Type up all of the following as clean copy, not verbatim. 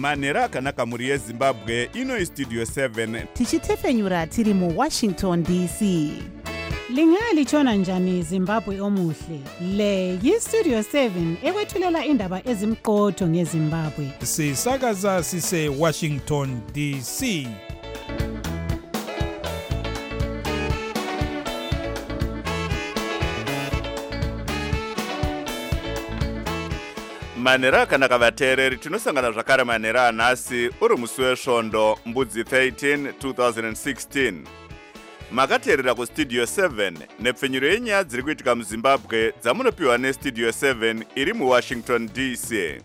manhero akanaka mhuri yezimbabwe. Ino Studio 7 tichitefenyura tiri muWashington DC. Lingalitshona njani Zimbabwe omuhle? Le yiStudio 7 ekwethulela indaba ezimqotho ngeZimbabwe. Sisakaza sise Washington DC. manhero akanaka vateereri, tinosangana zvakare manhero anhasi uri musi wesvondo mbudzi 13 2016. Makateerera kuStudio 7 nepfenyuro yenyaya dziri kuitika muZimbabwe dzamunopiwa neStudio 7 iri muWashington DC.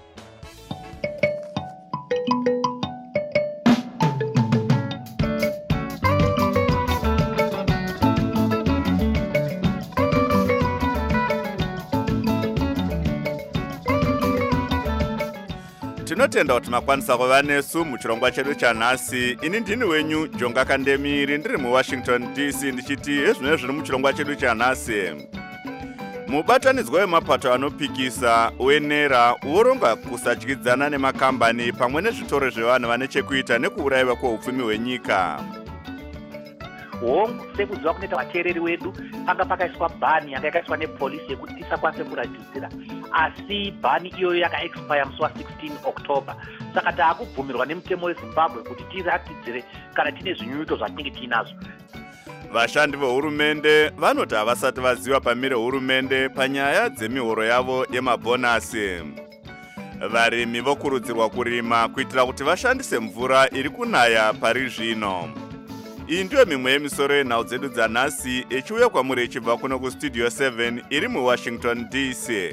Tinotenda kuti makwanisa kuva nesu muchirongwa chedu chanhasi. Ini ndini wenyu Jonga Kandemiri ndiri muWashington DC ndichiti ezvino zviri muchirongwa chedu chanhasi. Mubatanidzwa wemapato anopikisa wenera uronga kusatyidzana nemakambani pamwe nezvitoro zvevanhu vane chekuita nekuurayiwa kweupfumi hwenyika. Hongu sekuziva kunoita vateereri wedu panga pakaiswa bhani yanga yakaiswa nepolisi yekuti tisakwanise kuratidzira, asi bhani iyoyo yakaexpire musi wa16 October. Saka taakubvumirwa nemutemo weZimbabwe kuti tiratidzire kana tine zvinyunyuto zvatinenge tiinazvo. Vashandi vehurumende vanoti havasati vaziva pamire hurumende panyaya dzemihoro yavo yemabhonasi. Varimi vokurudzirwa kurima kuitira kuti vashandise mvura iri kunaya pari zvino. Iyi ndiyo mimwe yemisoro yenhau dzedu dzanhasi ichiuya kwamuri ichibva kuno kuStudio 7 iri muWashington DC.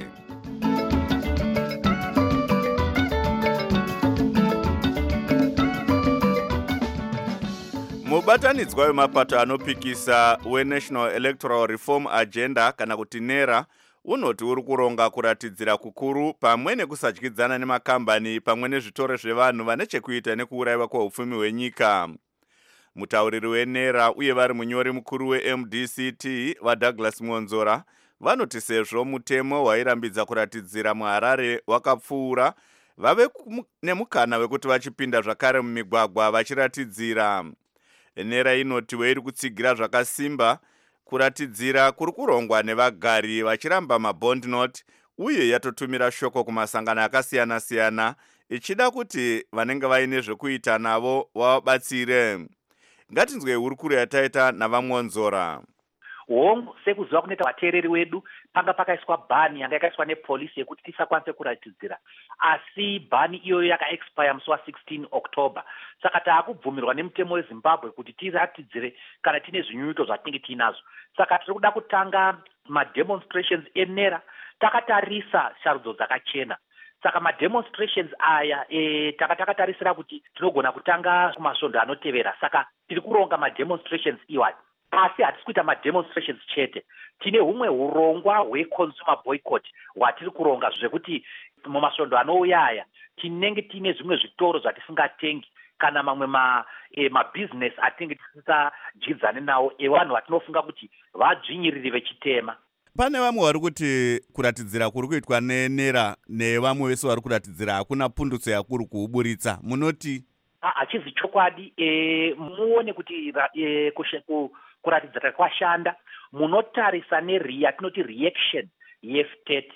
Mubatanidzwa wemapato anopikisa weNational Electoral Reform Agenda kana kuti NERA unoti uri kuronga kuratidzira kukuru pamwe nekusatyidzana nemakambani pamwe nezvitoro zvevanhu vane chekuita nekuurayiwa kweupfumi hwenyika. Mutauriri wenera uye vari munyori mukuru weMDCT vaDouglas Mwonzora vanoti sezvo mutemo wairambidza kuratidzira muHarare wakapfuura, vave nemukana wekuti vachipinda zvakare mumigwagwa vachiratidzira. Nera inoti weiri kutsigira zvakasimba kuratidzira kuri kurongwa nevagari vachiramba mabond note, uye yatotumira shoko kumasangano akasiyana-siyana ichida kuti vanenge vaine zvekuita navo vabatsire. Ngatinzwe hurukuro yataita navaMwonzora. Hongu sekuziva kunoita vateereri wedu panga pakaiswa bhani yanga yakaiswa nepolisi yekuti tisakwanise kuratidzira, asi bhani iyoyo yakaexpire musi wa16 October. Saka taakubvumirwa nemutemo weZimbabwe kuti tiratidzire kana tine zvinyunyuto zvatinenge tiinazvo. Saka tiri kuda kutanga mademonstrations enera takatarisa sharudzo dzakachena. Saka mademonstrations aya takatarisira kuti tinogona kutanga kumasvondo anotevera. Saka tiri kuronga mademonstrations iwayo, asi hatisi kuita mademonstrations chete. Tine humwe urongwa hweconsumer boycott hwatiri kuronga zvekuti mumasvondo anouya aya tinenge tine zvimwe zvitoro zvatisingatengi kana mamwe mabusiness atinenge tisingadyidzane nawo evanhu vatinofunga kuti vadzvinyiriri vechitema. Pane vamwe vari kuti kuratidzira kuri kuitwa nenera nevamwe vese vari kuratidzira hakuna pundutso yakuri kuuburitsa. Munoti? Hachizi chokwadi. Muone kuti kuratidzira kwashanda. Munotarisa yatinoti reaction yestate.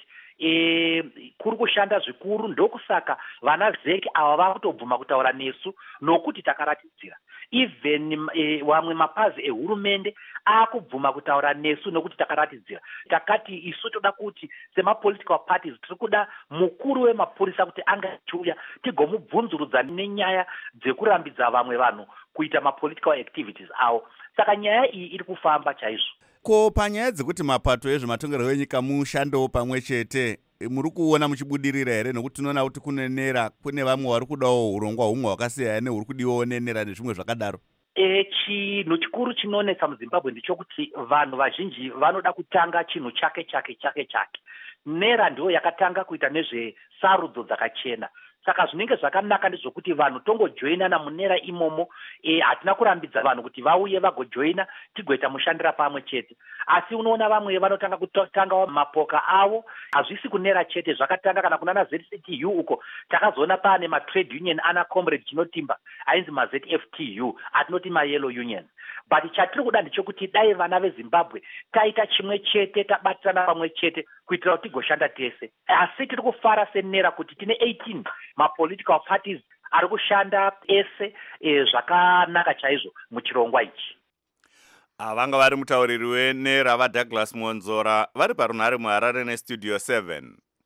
Kuri kushanda zvikuru, ndokusaka vana zeki ava vakutobvuma kutaura nesu nokuti takaratidzira. Even vamwe mapazi ehurumende akubvuma kutaura nesu nokuti takaratidzira. Takati isu toda kuti semapolitical parties tiri kuda mukuru wemapurisa kuti anga achiuya tigomubvunzurudza nenyaya dzekurambidza vamwe vanhu kuita mapolitical activities avo. Saka nyaya iyi iri kufamba chaizvo. Ko panyaya dzekuti mapato ezvematongerwo enyika mushandewo pamwe chete, muri kuona muchibudirira here? Nokuti tinoona kuti kunenera kune vamwe vari kudawo urongwa humwe hwakasiyana nehuri kudiwawo nenera nezvimwe zvakadaro. Chinhu chikuru chinonetsa muZimbabwe ndichokuti vanhu vazhinji vanoda kutanga chinhu chake. NERA ndiyo yakatanga kuita nezvesarudzo dzakachena. saka zvinenge zvakanaka ndezvokuti vanhu tongojoinana munera imomo. Hatina kurambidza vanhu kuti vauye vagojoina tigoita mushandira pamwe chete, asi unoona vamwe vanotanga kutangawo mapoka avo. Hazvisi kunera chete, zvakatanga kana kunana ZCTU uko takazoona pane matrade union ana comrade Chinotimba ainzi maZFTU atinoti mayellow union. But chatiri kuda ndechekuti dai vana veZimbabwe taita chimwe chete, tabatirana pamwe chete kuitira kuti tigoshanda tese. Asi tiri kufara senera kuti tine 18 mapolitical parties ari kushanda ese zvakanaka chaizvo muchirongwa ichi. Vanga vari mutauriri wenera vaDouglas Monzora vari parunhare muHarare neStudio 7.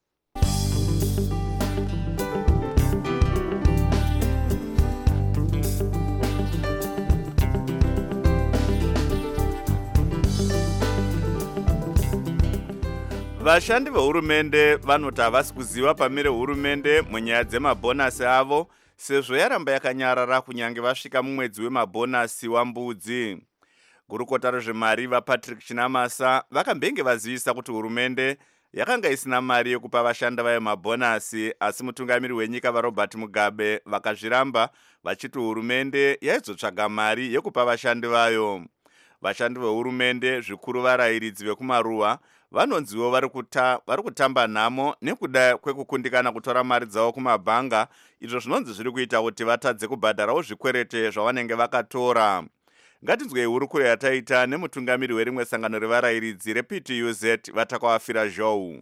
Vashandi vehurumende vanoti havasi kuziva pamire hurumende munyaya dzemabhonasi avo sezvo yaramba yakanyarara kunyange vasvika mumwedzi wemabhonasi wambudzi. Gurukota rezvemari vaPatrick Chinamasa vakambenge vazivisa kuti hurumende yakanga isina mari yekupa vashandi vayo mabhonasi, asi mutungamiri wenyika vaRobert Mugabe vakazviramba vachiti hurumende yaizotsvaga mari yekupa vashandi vayo. Vashandi vehurumende zvikuru varayiridzi vekumaruwa vanonziwo vari kutamba nhamo nekuda kwekukundikana kutora mari dzavo kumabhanga, izvo zvinonzi zviri kuita kuti vatadze kubhadharawo zvikwerete zvavanenge vakatora. Ngatinzwei hurukuro yataita nemutungamiri werimwe sangano revarayiridzi rePTUZ Vatakawafira Zhou.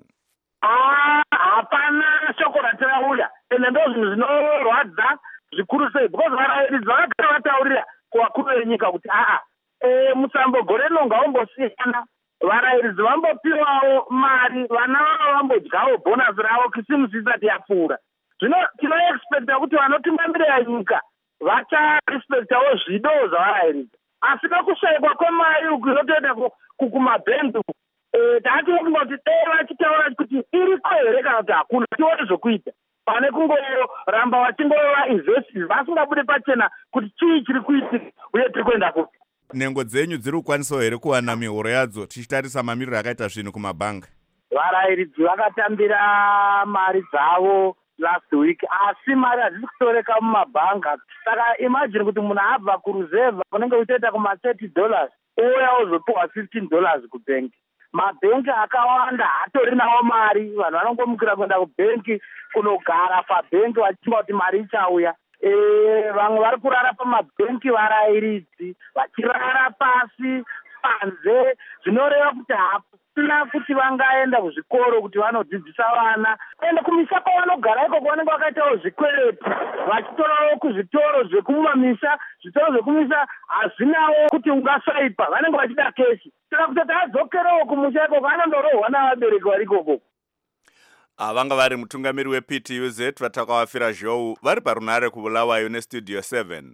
Hapana shoko ratirauya ende ndo zvinhu zvinorwadza zvikuru sei, because varayiridzi vakagara vataurira kuvakuru venyika kuti musambo gore rino ngaombosiyana, varayiridzi vambopiwawo mari, vana vavo vambodyawo bhonasi ravo kisimusi isati yapfuura. Zvino tinoexpecta kuti vanotungamirira nyika vacharespektawo zvido zvavarayiridzi, asi nokushaikwa kwemari uku inotoenda kumabhengi uku taatinofunga kuti dai vachitaura kuti iriko here kana kuti hakuna, tione zvokuita pane kungoramba vachingova investi vasingabude pachena kuti chii chiri kuitika uye tiri kuenda kupi. Nhengo dzenyu dziri kukwanisawo here kuwana mihoro yadzo tichitarisa mamiriro akaita zvinhu kumabhanga? Varayiridzi vakatambira mari dzavo last week, asi mari hadzisi kutoreka mumabhanga. Saka imagine kuti munhu abva kuruzevha kunenge uchitoita kuma$30 ouya ozopiwa $15 kubhengi. Mabhengi akawanda hatorinawo mari, vanhu vanongomukira kuenda kubhengi kunogara pabhengi vachimba kuti mari ichauya. Vamwe vari kurara pamabhengi varayiridzi vachirara pasi panze, zvinoreva kuti hapana kuti vangaenda kuzvikoro kuti vanodzidzisa vana. Ende kumisa kwavanogara ikoko vanenge vakaitawo zvikwereti vachitorawo kuzvitoro zvekumamisha. Zvitoro zvekumisa hazvinawo kuti ungasvaipa, vanenge vachida keshi. Saka kuti tadzokerewo kumusha ikoko anondorohwa navabereki vari ikoko. Vanga vari mutungamiri wePTUZ Vatakawafira Zhou vari parunhare kuBulawayo neStudio 7.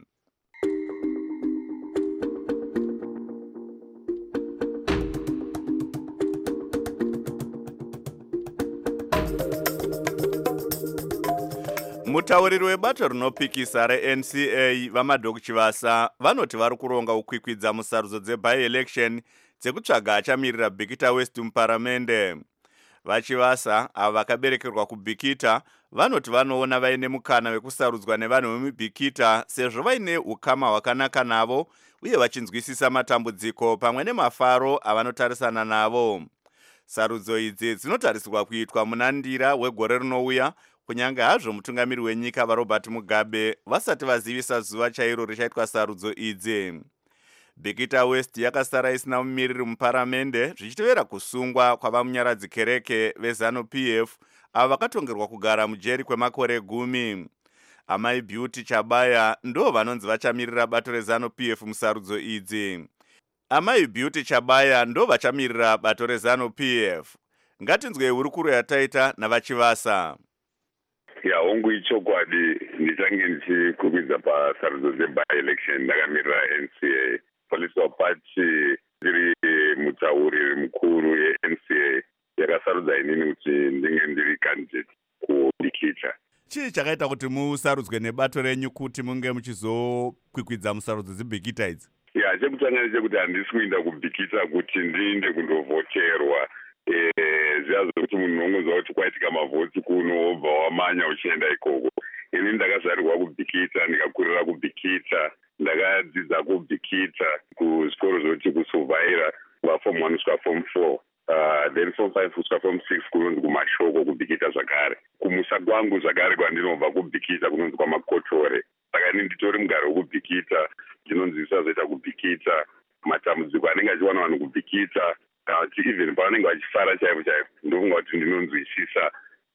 Mutauriri webato rinopikisa reNCA vaMadok Chivasa vanoti vari kuronga kukwikwidza musarudzo dzeby-election dzekutsvaga achamirira Bikita West muparamende. VaChivasa ava vakaberekerwa kuBikita vanoti vanoona vaine mukana wekusarudzwa nevanhu vemuBikita sezvo vaine ukama hwakanaka navo uye vachinzwisisa matambudziko pamwe nemafaro avanotarisana navo. Sarudzo idzi dzinotarisirwa kuitwa muna Ndira wegore rinouya, kunyange hazvo mutungamiri wenyika vaRobert Mugabe vasati vazivisa zuva chairo richaitwa sarudzo idzi. Bikita West yakasara isina mumiriri muparamende zvichitevera kusungwa kwavamunyaradzi kereke veZANU-PF avo vakatongerwa kugara mujeri kwemakore 10. Amai Beauty Chabaya ndo vanonzi vachamirira bato reZANU-PF musarudzo idzi. Amai Beauty Chabaya ndo vachamirira bato reZANU-PF. Ngatinzwei hurukuro yataita navaChivasa. Hongu ichokwadi ndichange ndichikukwidza pasarudzo dzeby-election ndakamirira NCA. Political party ndiri mutauriri mukuru yeNCA yakasarudza inini kuti ndinge ndiri candidate kuBikita. Chii chakaita kuti musarudzwe nebato renyu kuti munge muchizokwikwidza musarudzo dzeBikita idzi? Chekutanga ndechekuti handisi kuenda kuBikita kuti ndiende kundovhoterwa. zviya zvokuti munhu unongonzwa kuti kwaitika mavhotsi kuno wobva wamanya uchienda ikoko. Ini ndakazarirwa kubhikita, ndikakurira kubhikita, ndakadzidza kubhikita kuzvikoro zvokuti kusuvhaira kuvaform 1 kusvika form 4. Then form 5 kusvika form 6 kunonzi kumashoko kubhikita zvakare. Kumusa kwangu zvakare kwandinobva kubhikita kunonzi kwamakotore. Saka ini nditori mugari wokubhikita, ndinonzwisa zvoita kubhikita, matambudziko anenge achiwana vanhu kubhikita, even pavanenge vachifara chaivo chaivo, ndofunga kuti ndinonzwisisa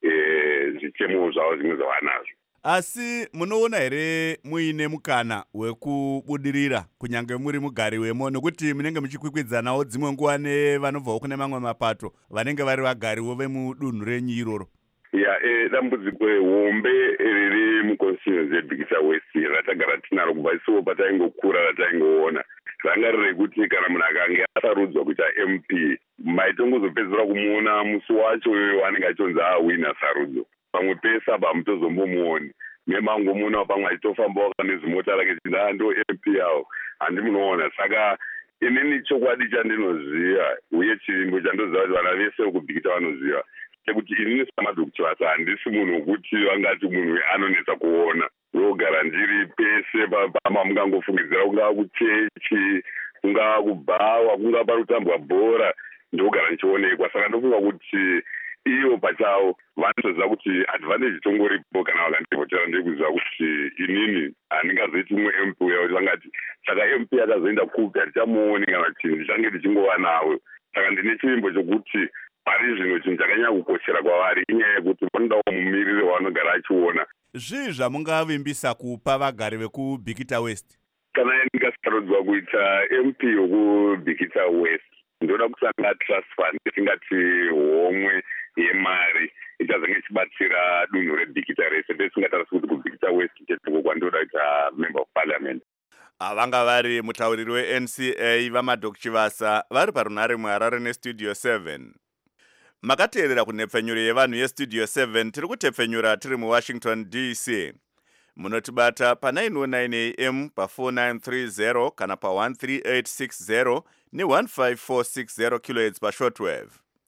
zvitemo zvavo zvimwe zvavanazvo. Asi munoona here muine mukana wekubudirira kunyange muri mugari wemo, nokuti munenge muchikwikwidzanawo dzimwe nguva nevanobvawo kune mamwe mapato vanenge vari vagariwo vemudunhu renyu iroro? Dambudziko hombe riri muconstituency yeBhikita West ratagara tinaro kubva isuwo pataingokura rataingoona ranga riri kuti kana munhu akange asarudzwa kuita MP maitongozopedzera kumuona musi wacho wanenge achionzi awina sarudzo, pamwe pese apa hamutozombomuoni. Memangomuona pamwe achitofambawo nezimota rake chiti ndo MP yawo, handimunoona. Saka inini chokwadi chandinoziva uye chirimbo chandoziva kuti vana vese vekubhikita vanoziva chekuti inini samadhokutibasa handisi munhu wekuti vangati munhu anonetsa kuona. Ndogara ndiri pese pama mungangofungidzira kungava kuchechi, kungava kubhawa, kungava parutambwa bhora, ndogara ndichionekwa. Saka ndofunga kuti ivo pachavo vanotoziva kuti advantage tongoripo kana vakandivhotera ndekuziva kuti inini handingazoiti mumwe MP uya kuti vangati saka MP akazoenda kupi hatichamuoni kana kuti ndichange ndichingova nawo. Saka ndine chivimbo chokuti pari zvino chinhu chakanyanya kukoshera kwavari inyaya yekuti vanodawo mumiriri wavanogara achiona. Zvii zvamungavimbisa kupa vagari vekuBhikita West? Kana ndikasarudzwa kuita MP wekubhikita West, ndoda kusanga trust fund tingati homwe yemari ichazenge ichibatsira dunhu reBhikita rese. Tisingatarisi kuti kuBhikita West chetoko kwandoda kuita member of parliament. Vanga vari mutauriri weNCA vaMadok Chivasa vari parunhare muHarare neStudio 7. Makateerera kunhepfenyuro yevanhu yeStudio 7. Tiri kutepfenyura tiri muWashington DC. Munotibata pa909 AM pa4930 kana pa13860 ne15460 kHz pashortwave.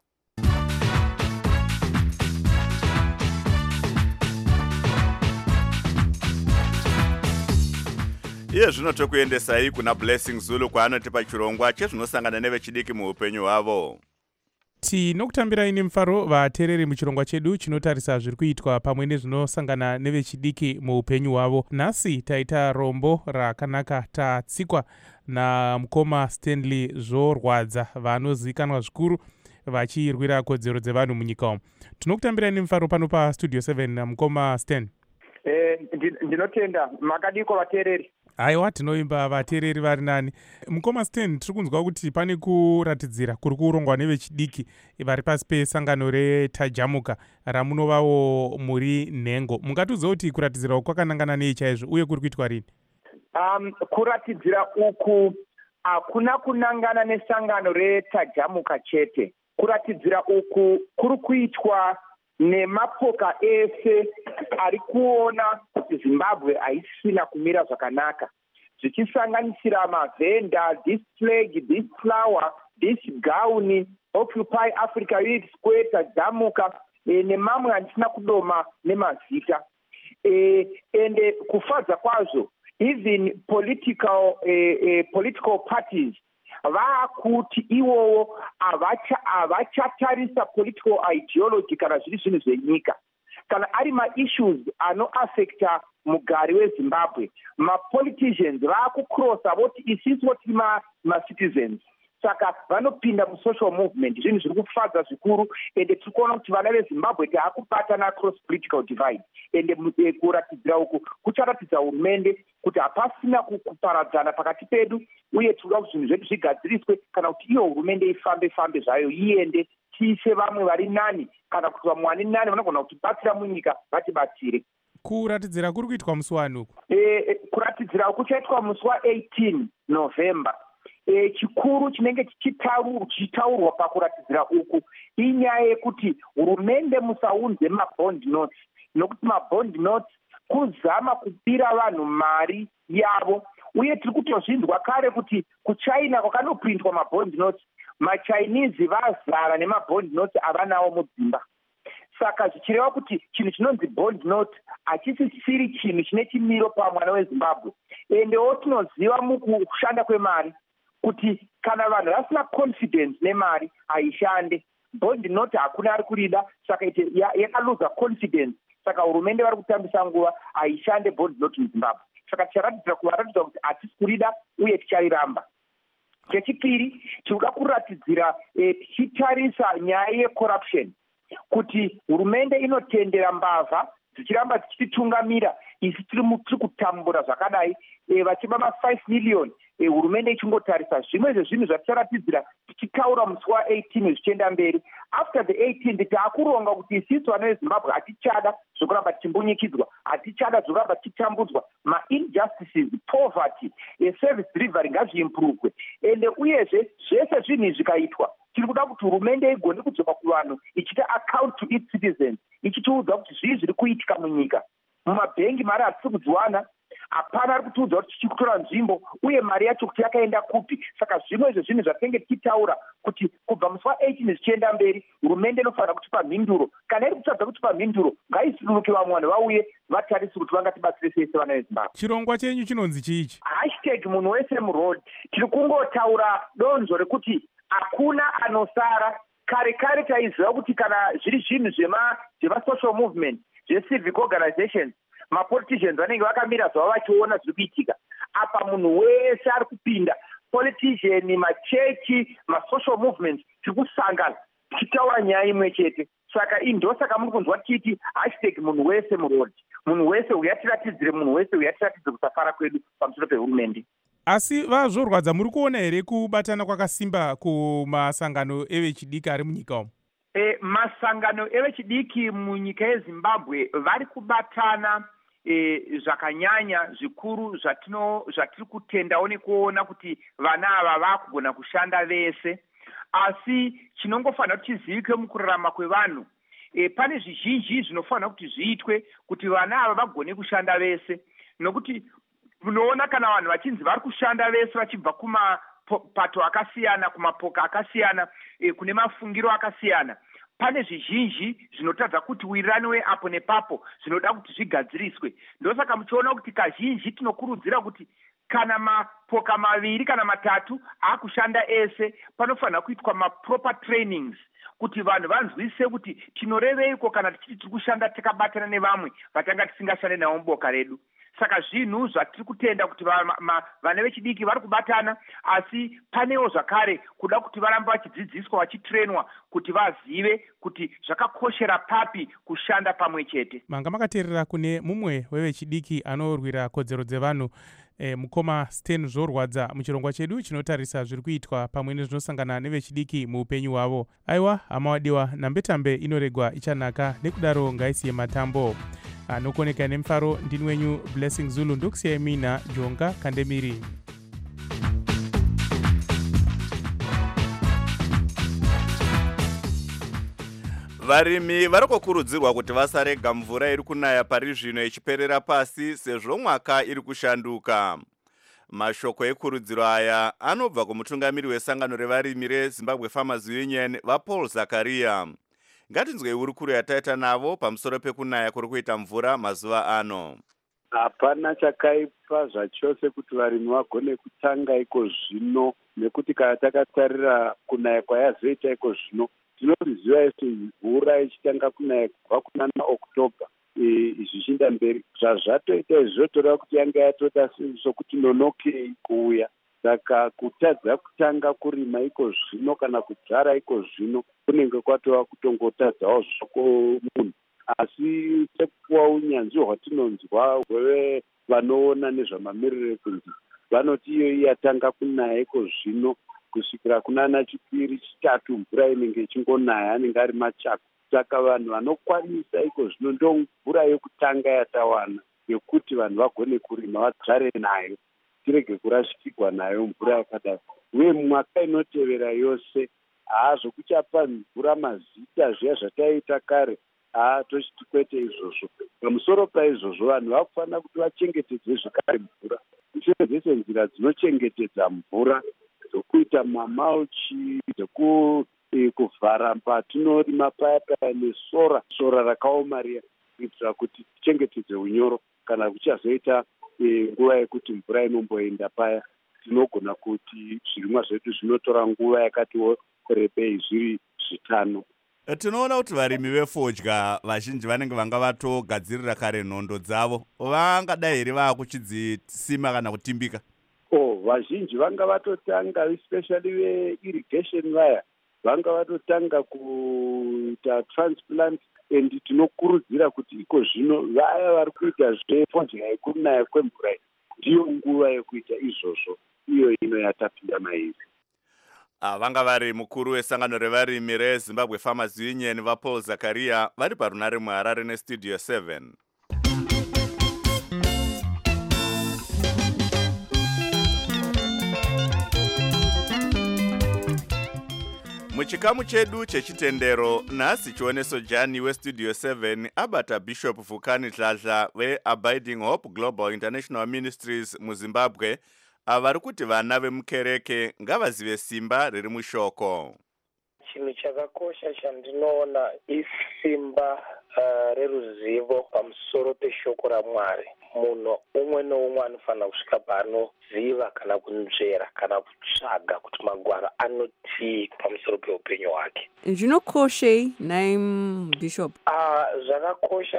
Iye zvino tokuendesai kuna Blessing Zulu kwaanoti pachirongwa chezvinosangana nevechidiki muupenyu hwavo. Tinokutambirai nemufaro vateereri muchirongwa chedu chinotarisa zviri kuitwa pamwe nezvinosangana nevechidiki muupenyu hwavo. Nhasi taita rombo rakanaka tatsikwa namukoma Stanley Zvorwadza vanozivikanwa zvikuru vachirwira kodzero dzevanhu munyika umu. Tinokutambirai nemufaro pano paStudio 7 namukoma Stan. Ndinotenda makadiko vateereri. Aiwa, tinoimba vateereri vari nani. Mukoma Stan, tiri kunzwa kuti pane kuratidzira kuri kurongwa nevechidiki vari pasi pesangano reTajamuka ramunovawo muri nhengo. Mungatiudza kuti kuratidzira kwakanangana nei chaizvo uye kuri kuitwa rini? Kuratidzira uku hakuna kunangana nesangano reTajamuka chete. Kuratidzira uku kuri kuitwa nemapoka ese ari kuona kuti Zimbabwe haisina kumira zvakanaka, zvichisanganisira mavhenda, this flag, this flower, this gown, Occupy Africa Youth Square, Tajamuka nemamwe andisina kudoma nemazita. Ende kufadza kwazvo, even political parties vakuti iwowo havachatarisa political ideology kana zviri zvinhu zvenyika. Kana ari ma-issues anoaffecta mugari weZimbabwe, ma-politicians vakucrossa voti isisi voti ma-citizens. Saka vanopinda musocial movement, zvinhu zviri kufadza zvikuru, ende tiri kuona kuti vana veZimbabwe taakubatana across political divide. Ende kuratidzira uku kucharatidza hurumende kuti hapasina kuparadzana pakati pedu, uye tinoda kuti zvinhu zvedu zvigadziriswe kana kuti iyo hurumende ifambe zvayo iende tiise vamwe vari nani, kana kuti vamwe vari nani vanogona kutibatsira munyika vatibatsire. Kuratidzira kuri kuitwa musi wani uku? Kuratidzira kuchaitwa musi wa18 November. Chikuru chinenge chichitaurwa pakuratidzira uku inyaya yekuti hurumende musaunze mabond notes, nokuti mabond notes kuzama kupira vanhu mari yavo, uye tiri kutozvinzwa kare kuti kuChina kwakanoprintwa mabond notes machinese vazara nemabond note avanawo mudzimba. Saka zvichireva kuti chinhu chinonzi bond note hachisisiri chinhu chine chimiro pamwana wezimbabwe. Endewo tinoziva mukushanda kwemari kuti kana vanhu vasina confidence nemari haishande. Bond note hakuna ari kurida, saka yakaluza confidence. Saka hurumende vari kutambisa nguva haishande bond note muzimbabwe. Saka ticharatidza kuvaratidza kuti hatisi kurida uye tichariramba. Chechipiri, tinoda kuratidzira tichitarisa nyaya yecorruption kuti hurumende inotendera mbavha dzichiramba dzichitungamira, isi tiri kutambura zvakadai vachiba ma5 million. Hurumende ichingotarisa zvimwe zvezvinhu zvaticharatidzira tichitaura musi wa18 zvichienda mberi. After the 18th taakuronga kuti isisu vana vezimbabwe hatichada zvokuramba tichimbunyikidzwa, hatichada zvokuramba tichitambudzwa. Ma-injustices, poverty, service delivery ngazviimprovwe. Ende uyezve zvese zvinhu izvi zvikaitwa, tiri kuda kuti hurumende igone kudzoka kuvanhu ichita account to its citizens, ichitiudza kuti zvii zviri kuitika munyika. Mumabhengi mari hatisi kudziwana, hapana ari kutiudza kuti tichiri kutora nzvimbo uye mari yacho kuti yakaenda kupi. Saka zvimwe zvezvinhu zvatinenge tichitaura kuti kubva musi wa18 zvichienda mberi hurumende inofanira kutipa mhinduro. Kana iri kutadza kutipa mhinduro, ngaisuruke vamwe vanhu vauye vatarise kuti vangatibatsire sese vana vezimbabwe. Chirongwa chenyu chinonzi chiichi? #munhu wese muroad. Tiri kungotaura donzo rekuti hakuna anosara. Kare taiziva kuti kana zviri zvinhu zvema-social movement, zve-civic organizations, mapoliticians vanenge vakamira zvavo vachiona zviri kuitika. Apa munhu wese ari kupinda, politician, machechi, ma-social movements, tiri kusangana tichitaura nyaya imwe chete. Saka indosaka muri kunzwa tichiti #munhu wese muroad. Munhu wese uyatiratidzire, munhu wese uyatiratidzire kusafara kwedu pamusoro pehurumende. Asi vazvorwadza, muri kuona here kubatana kwakasimba kumasangano evechidiki ari munyika umu? Masangano evechidiki munyika yezimbabwe vari kubatana zvakanyanya zvikuru zvatiri kutendawo nekuona kuti vana ava vakugona kushanda vese. Asi chinongofanira kuti chizivike mukurarama kwevanhu, pane zvizhinji zvinofanira kuti zviitwe kuti vana ava vagone kushanda vese. Nokuti unoona kana vanhu vachinzi vari kushanda vese vachibva kumapato akasiyana, kumapoka akasiyana, kune mafungiro akasiyana, pane zvizhinji zvinotadza kuti wirirani weapo nepapo zvinoda kuti zvigadziriswe. Ndosaka muchiona kuti kazhinji tinokurudzira kuti kana mapoka maviri kana matatu akushanda ese, panofanira kuitwa maproper trainings kuti vanhu vanzwise kuti tinoreveiko kana tichiti tiri kushanda takabatana nevamwe vatanga tisingashande navo muboka redu. Saka zvinhu zvatiri kutenda kuti vana vechidiki vari kubatana, asi panewo zvakare kuda kuti varambe vachidzidziswa, vachitrenwa kuti vazive kuti zvakakoshera papi kushanda pamwe chete. Manga makateerera kune mumwe wevechidiki anorwira kodzero dzevanhu, mukoma Stan Zvorwadza, muchirongwa chedu chinotarisa zviri kuitwa pamwe nezvinosangana nevechidiki muupenyu hwavo. Aiwa, hama wadiwa, nambetambe inoregwa ichanaka, nekudaro ngaisiye matambo. Anokoneka nemufaro, ndini wenyu Blessing Zulu, ndokusiyai mina Jonga Kandemiri. Varimi vari kukurudzirwa kuti vasarega mvura iri kunaya pari zvino ichiperera pasi sezvo mwaka iri kushanduka. Mashoko ekurudziro aya anobva kumutungamiri wesangano revarimi reZimbabwe Farmers Union vaPaul Zakaria. Ngatinzwei urukuru yataita navo pamusoro pekunaya kuri kuita mvura mazuva ano. Hapana chakaipa zvachose kuti varimi vagone kutanga iko zvino, nekuti kana takatarira kunaya kwayazoita iko zvino, tinoziva ese mvura ichitanga kunaya kubva kuna Oktoba zvichienda mberi. Zvazvatoita izvotoreva kuti yanga yatoda sokuti nonokei kuuya. Saka kutadza kutanga kurima iko zvino kana kudzara iko zvino kunenge kwatova kutongotadzawo zvako munhu. Asi sekuwa unyanzvi hwatinonzwa hweve vanoona nezvamamiriro ekunzi, vanoti iyo yatanga kunaya iko zvino kusvikira kunana chipiri chitatu mvura inenge ichingonaya anenge ari machako. Saka vanhu vanokwanisa iko zvino ndo mvura yekutanga yatawana yekuti vanhu vagone kurima vadzare nayo, tirege kurashikirwa nayo mvura yakadaro. Uye mwaka inotevera yose zvokuchapa mvura mazita zviya zvataita kare tochiti kwete izvozvo. Pamusoro paizvozvo vanhu vakufanira kuti vachengetedze zvakare mvura, tisevedzese nzira dzinochengetedza mvura dzokuita mamauchi, kuvhara patinorima paya nesora rakaoma riya, kuitira kuti tichengetedze unyoro. Kana kuchazoita nguva yekuti mvura inomboenda paya, tinogona kuti zvirimwa zvedu zvinotora nguva yakati rebei zviri 5. Tinoona kuti varimi vefodya vazhinji vanenge vanga vatogadzirira kare nhondo dzavo, vangadai here vakuchidzisima kana kutimbika? Vazhinji vanga vatotanga, especially veirrigation vaya, vanga vatotanga kuita transplant, and tinokurudzira kuti iko zvino vaya vari kuita zvefodya yekunaya kwemvura ndiyo nguva yekuita izvozvo, iyo ino yatapinda mairi. Vanga vari mukuru wesangano revarimi reZimbabwe Farmers Union vaPaul Zakaria vari parunare muHarare neStudio 7. Muchikamu chedu chechitendero, nhasi chioneso Jani weStudio 7 abata Bishop Vukani Dladla veAbiding Hope Global International Ministries muZimbabwe, avari kuti vana vemukereke ngavazive simba riri mushoko. Chinhu chakakosha chandinoona isimba reruzivo pamusoro peshoko raMwari. Munhu umwe noumwe anofanira kusvika paanoziva kana kunzvera kana kutsvaga kuti Magwaro anotii pamusoro peupenyu hwake. Zvinokoshei nai Bishop? Zvakakosha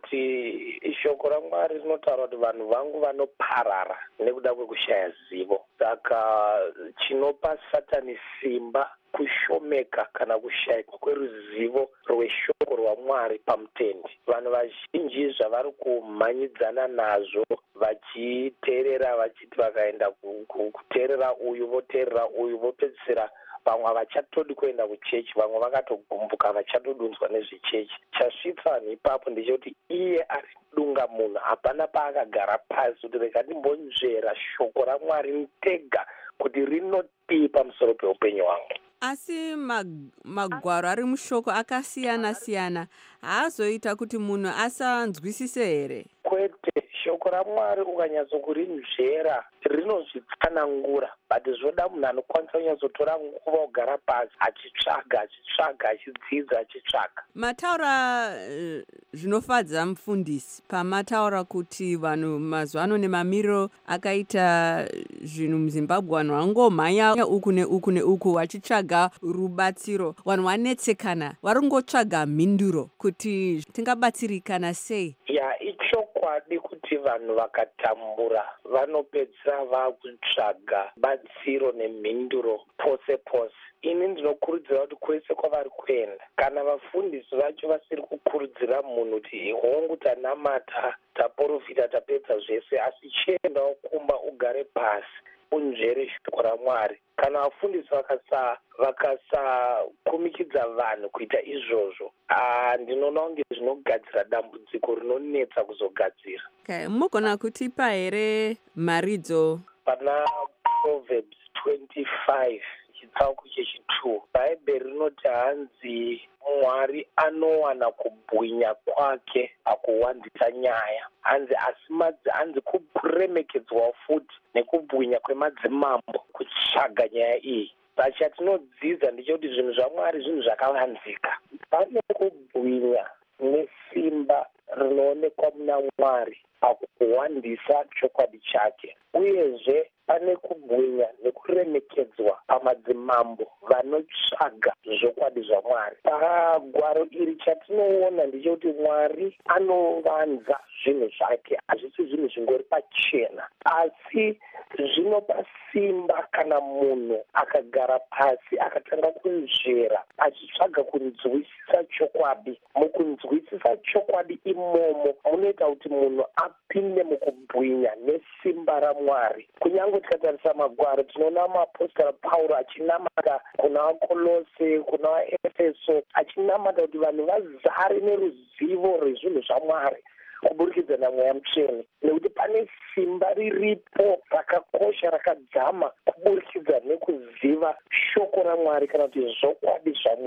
pakuti shoko raMwari rinotaura kuti vanhu vangu vanoparara nekuda kwekushaya zivo. Saka chinopa Satani simba kushomeka kana kushayikwa kweruzivo rweshoko rwaMwari pamutendi. Vanhu vazhinji zvavari kumhanyidzana nazvo vachiteerera, vachiti vakaenda kuteerera uyu voteerera uyu, vopedzisira vamwe havachatodi kuenda kuchechi, vamwe vakatogumbuka vachatodunzwa nezvechechi. Chasvitsa vanhu ipapo ndechekuti iye ari dunga munhu hapana paakagara pasi kuti rega ndimbonzvera shoko raMwari ndega kuti rinotii pamusoro peupenyu hwangu. Asi magwaro ari mushoko akasiyana-siyana haazoita kuti munhu asanzwisise here? Kwete, shoko raMwari ukanyatsokurinzvera rinozvitsanangura, but zvoda munhu anokwanisa kunyatsotora nguva kugara pasi achitsvaga, achidzidza, achitsvaga. Mataura zvinofadza mufundisi pamataura kuti vanhu mazuva ano nemamiriro akaita zvinhu muZimbabwe, vanhu vangomhanya uku neuku neuku vachitsvaga rubatsiro, vanhu vanetsekana, varingotsvaga mhinduro kuti tingabatsirikana sei. Ichokwadi kuti vanhu vakatambura vanopedzisira vakutsvaga batsiro nemhinduro pose pose. Ini ndinokurudzira kuti kwese kwavari kuenda, kana vafundisi vacho vasiri kukurudzira munhu kuti hongu tanamata, taprofita, tapedza zvese, asi chiendawo kumba ugare pasi unzvere shoko raMwari. Kana vafundisi vakasakumikidza vanhu kuita izvozvo, ndinoona kunge zvinogadzira dambudziko rinonetsa kuzogadzira. Mugona kutipa here maridzo? Pana Proverbs 25 chitsauko chechi2, Bhaibheri rinoti hanzi Mwari anowana kubwinya kwake akuwandisa nyaya. Hanzi kuremekedzwa futi nekubwinya kwemadzimambo kutsvaga nyaya iyi. Chatinodzidza ndechekuti zvinhu zvaMwari zvinhu zvakavanzika. Pane kubwinya nesimba rinoonekwa muna Mwari pakuwandisa chokwadi chake, uyezve pane kubwinya nekuremekedzwa pamadzimambo vanotsvaga zvokwadi zvaMwari. Pagwaro iri chatinoona ndechekuti Mwari anovanza zvinhu zvake, hazvisi zvinhu zvingori pachena, asi zvinopa simba kana munhu akagara pasi akatanga kunzvera achitsvaga kunzwisisa chokwadi. Mukunzwisisa chokwadi imomo munoita kuti munhu apinde mukubwinya nesimba raMwari. Kunyange tikatarisa magwaro tinoona maapostara Pauro achinamata kuna vaKolose, kuna vaEfeso, achinamata kuti vanhu vazare neruzivo rwezvinhu zvaMwari kuburikidza naMweya Mutsvene, nekuti pane simba riripo rakakosha rakadzama kuburikidza nekuziva shoko raMwari kana kuti zvokwadi zvaMwari.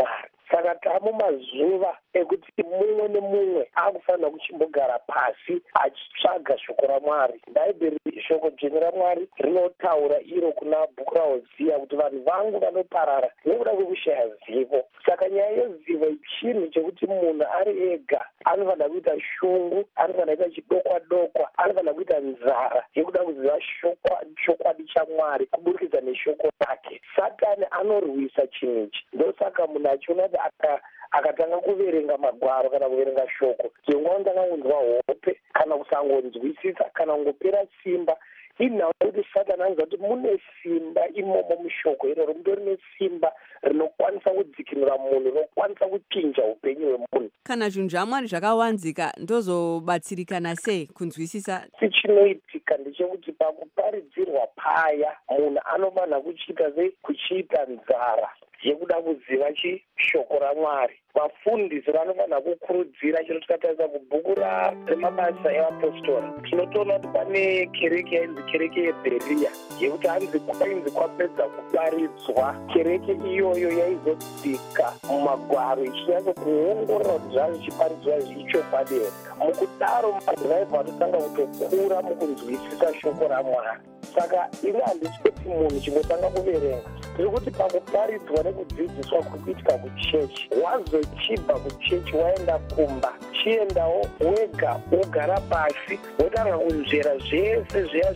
saka tamumazuva ekuti mumwe nemumwe akufanira kuchimbogara pasi achitsvaga shoko raMwari. Bhaibheri, shoko dzvene raMwari rinotaura iro kuna bhuku raHosea kuti vanhu vangu vanoparara nekuda kwekushaya zivo. Saka nyaya yezivo chinhu chekuti munhu ari ega anofanira kuita shungu, anofanira kuita chidokwa-dokwa, anofanira kuita nzara yekuda kuziva chokwadi chaMwari kuburikidza neshoko rake. Satani anorwisa chinhu ichi. Ndosaka munhu achiona kuti akatanga kuverenga magwaro kana kuverenga shoko, dzimwe unotanga kunzwa hope kana kusangonzwisisa kana kungopera simba. Inhau kuti Satani anoziva kuti mune simba imomo mushoko iroro, mutori nesimba rinokwanisa kudzikinura munhu, rinokwanisa kuchinja upenyu hwemunhu. Kana zvinhu zvaMwari zvakawanzika, ndozobatsirikana sei kunzwisisa? Chinoitika ndechekuti pakuparidzirwa paya munhu anofanira kuchiita nzara yekuda kuziva shoko raMwari. Vafundisi vanofanira kukurudzira chiro tikatarisa kubhuku remabasa evapostori, tinotoona kuti pane kereke yainzi kereke yeBheria yekuti kwainzi kwapedza kuparidzwa. Kereke iyoyo yaizodzika mumagwaro ichinyatso kuongorora kuti zvazvichiparidzwa zvichokwadi here. Mukudaro madhiraivha vanotanga kutokura mukunzwisisa shoko raMwari. Saka ini handisi kuti munhu chingotanga kuverenga, tiri kuti pakuparidzwa nekudzidziswa kurikuitika kuchechi, wazochibva kuchechi waenda kumba, chiendawo wega wogara pasi wotanga kunzvera zvese zveya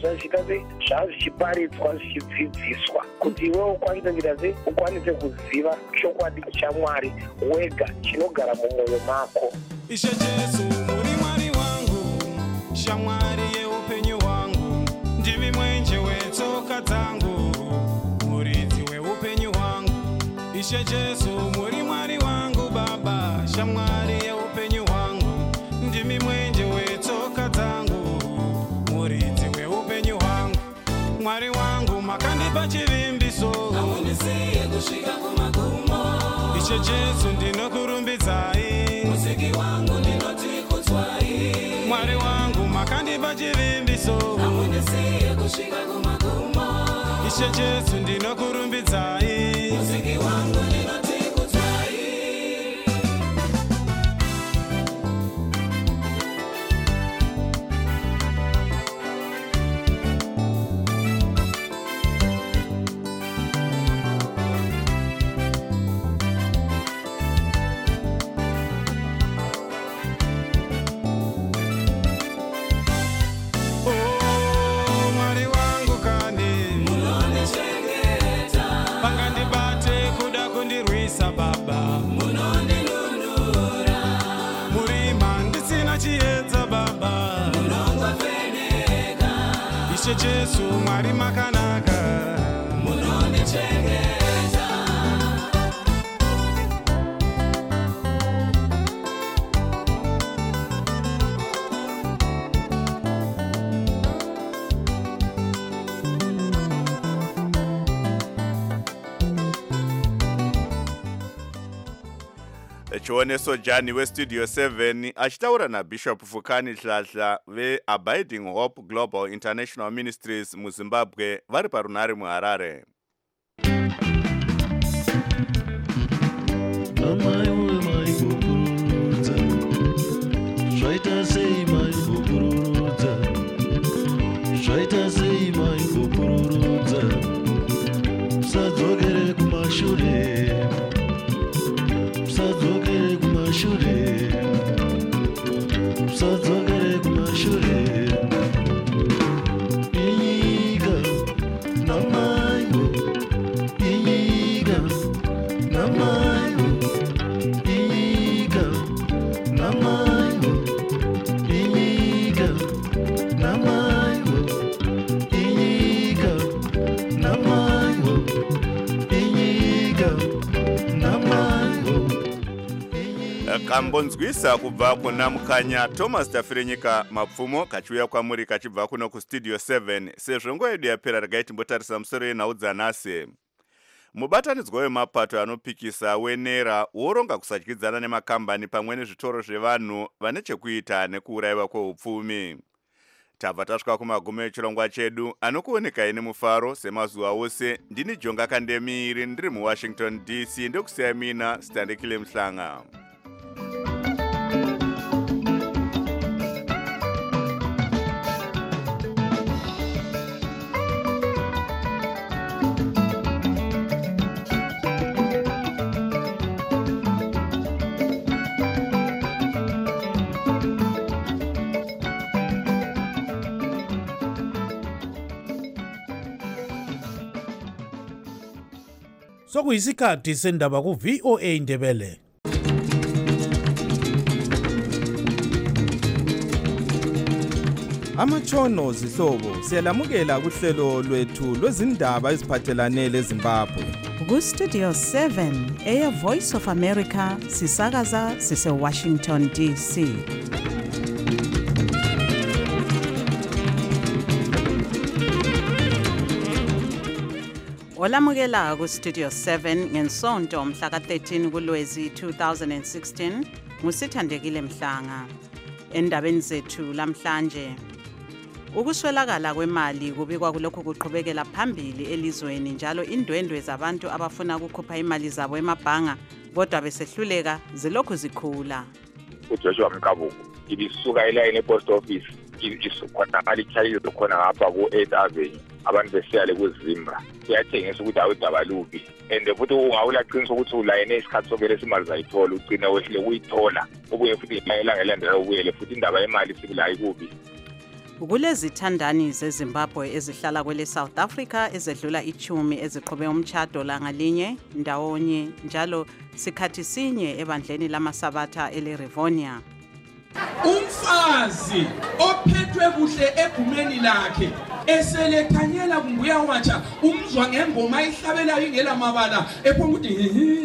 zvazvichiparidzwa zvichidzidziswa kuti iwe ukwanise kuziva chokwadi chaMwari wega chinogara mumwoyo mako. Ishe Jesu muri Mwari wangu, shamwari yeupenyu hwangu, ndimi mwenje wetsoka dzangu, muridzi weupenyu hwangu. Ishe Jesu muri Mwari wangu Baba, shamwari yeupenyu hwangu, ndimi mwenje wetsoka dzangu, muridzi weupenyu hwangu. Mwari wangu makandipa chivimbiso, amunisiye kusvika kumagumo. Ishe Jesu ndinokurumbidzai, musiki wangu ndinoti kutswai. Mwari wangu makandipa chivimbiso, amunisiye kusvika kumagumo. Ishe Jesu ndinokurumbidzai, musiki wangu ndinoti kutswai. Ishe Jesu Mwari makanaka, munonichengeta. chioneso Jani westudio 7 achitaura naBishop Fukani Hlahla veAbiding Hope Global International Ministries muZimbabwe vari parunare muHarare. Kambonzwisa kubva kuna Mukanya Thomas Tafirenyika Mapfumo kachiuya kwamuri kachibva kuno kustudio 7 sezvo nguva yedu yapera regai timbotarisa musoro yenhau dzanhasi. Mubatanidzwa wemapato anopikisa wenera woronga kusadyidzana nemakambani pamwe nezvitoro zvevanhu vane chekuita nekuurayiwa kweupfumi. tabva tasvika kumagumo echirongwa chedu anokuoneka ine mufaro semazuva ose. Ndini Jonga Kandemiri ndiri muWashington DC ndokusiyai mina Standekile Mhlanga. Sokuyisikhathi sendaba ku VOA Ndebele. Amatshono zihlobo siyalamukela kuhlelo lwethu lwezindaba eziphathelane leZimbabwe. Ku Studio 7 Air Voice of America sisakaza sise Washington DC. Olamukela ku Studio 7 ngensonto mhla ka-13 kuLwezi 2016 nguSithandekile Mhlanga. Endabeni zethu lamhlanje, ukuswelakala kwemali kubikwa kulokhu kuqhubekela phambili elizweni, njalo indwendwe zabantu abafuna ukukhupha imali zabo emabhanga kodwa besehluleka zilokhu zikhula. uJoshua Mkabuku ibisuka elayini epost office isikhona alichayizo khona ngapha ku-8th Avenue abantu besiyale kuZimba kuyathengisa ukuthi awudaba lubi and futhi ungawulaqinisa ukuthi ulayene isikhathi sokele imali zayithola ugcine wehlile uyithola ubuye futhi ilanga elandela ubuyele futhi indaba yemali sikula ayikubi. Kulezi thandani zeZimbabwe ezihlala kwele South Africa ezedlula 10 eziqhube umtchado la ngalinye ndawonye njalo sikhathi sinye ebandleni lamasabatha eLivonia. Umfazi ophethwe kuhle egumeni lakhe eselethanyela kumbuya watsha umzwa ngengoma ihlabelayo ingela mabala ephonga ukuthi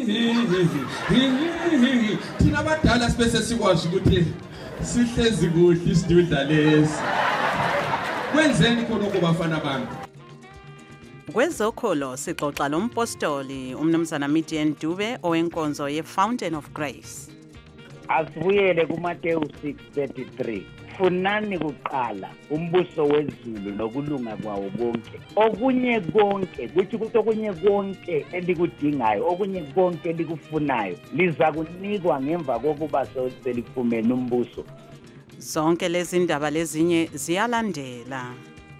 thina abadala sibese sikwazi ukuthi sihlezi kuhle isidudla lesi. Kwenzeni khona ukubafana bami? Kwezokholo sixoxa lompostoli umnumzana Midian Dube owenkonzo ye-Fountain of Grace. Asibuyele kuMateyu 6:33. Funani kuqala umbuso wezulu nokulunga kwawo konke. Okunye konke, kuthi ukuthi okunye konke elikudingayo, okunye konke elikufunayo liza kunikwa ngemva kokuba selifumene umbuso. Zonke lezi ndaba lezinye ziyalandela.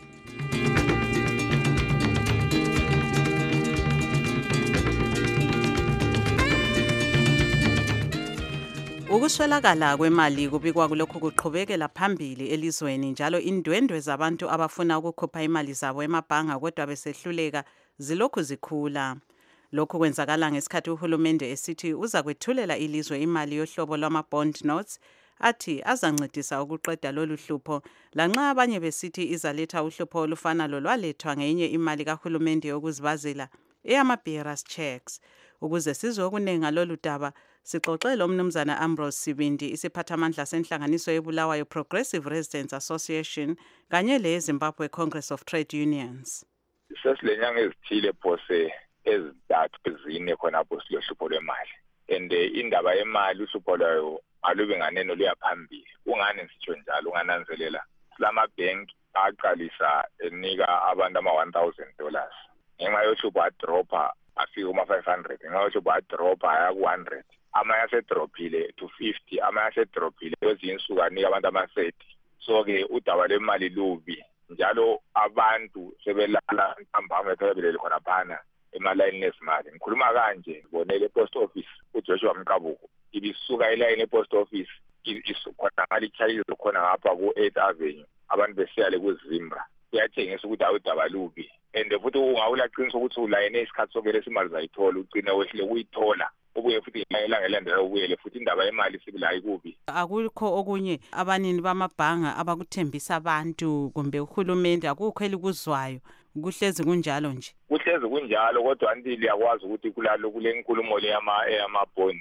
Ukuswelakala kwemali kubikwa kulokhu kuqhubekela phambili elizweni, njalo indwendwe zabantu abafuna ukukhupha imali zabo emabhanga kodwa besehluleka zilokhu zikhula. Lokhu kwenzakala ngesikhathi uhulumende esithi uza kwethulela ilizwe imali yohlobo lwama-bond notes athi azancedisa ukuqeda lolu hlupho, lanxa abanye besithi izaletha uhlupho olufana lolwalethwa ngenye imali kahulumende yokuzibazela eyama-bearers checks. Ukuze sizwe okunengi ngalolu daba, sixoxele umnumzana Ambrose Sibindi, isiphathamandla senhlanganiso eBulawayo Progressive Residents Association kanye leZimbabwe Congress of Trade Unions. Sesilenyanga ezithile phose ezintathu ezine khonapho silohlupho lwemali and indaba yemali uhlupho lwayo alube nganeno luyaphambili. Ungani sitsho njalo ungananzelela silamabhenki aqalisa enika abantu ama-$1,000 ngenxa yohlupho adropha afika uma-500 ngenxa yohlupho adropha aya ku-100 amanye asedrophile to 50 amanye asedrophile kwezinye insuku anika abantu ama-30. So-ke udaba lwemali lubi njalo abantu sebelala ntambama ephelebelele khonaphana emalayini ezimali. Ngikhuluma kanje ngibonele epost office uJoshua Mkabuku ibisuka elayini epost office isikhona alichayizo khona ngapha ku-8th Avenue abantu besiyale kuZimba kuyathengisa ukuthi awudaba lubi and futhi ungawulaqinisa ukuthi ulayene isikhathi sokele imali zayithola ugcine wehlile uyithola ubuye futhi ilanga elandela ubuyele futhi indaba yemali sikula ayikubi. Akukho okunye abanini bamabhanga abakuthembisa abantu kumbe uhulumende akukho elikuzwayo, kuhlezi kunjalo nje? Kuhlezi kunjalo kodwa until yakwazi ukuthi kulalo kule nkulumo le yama-bond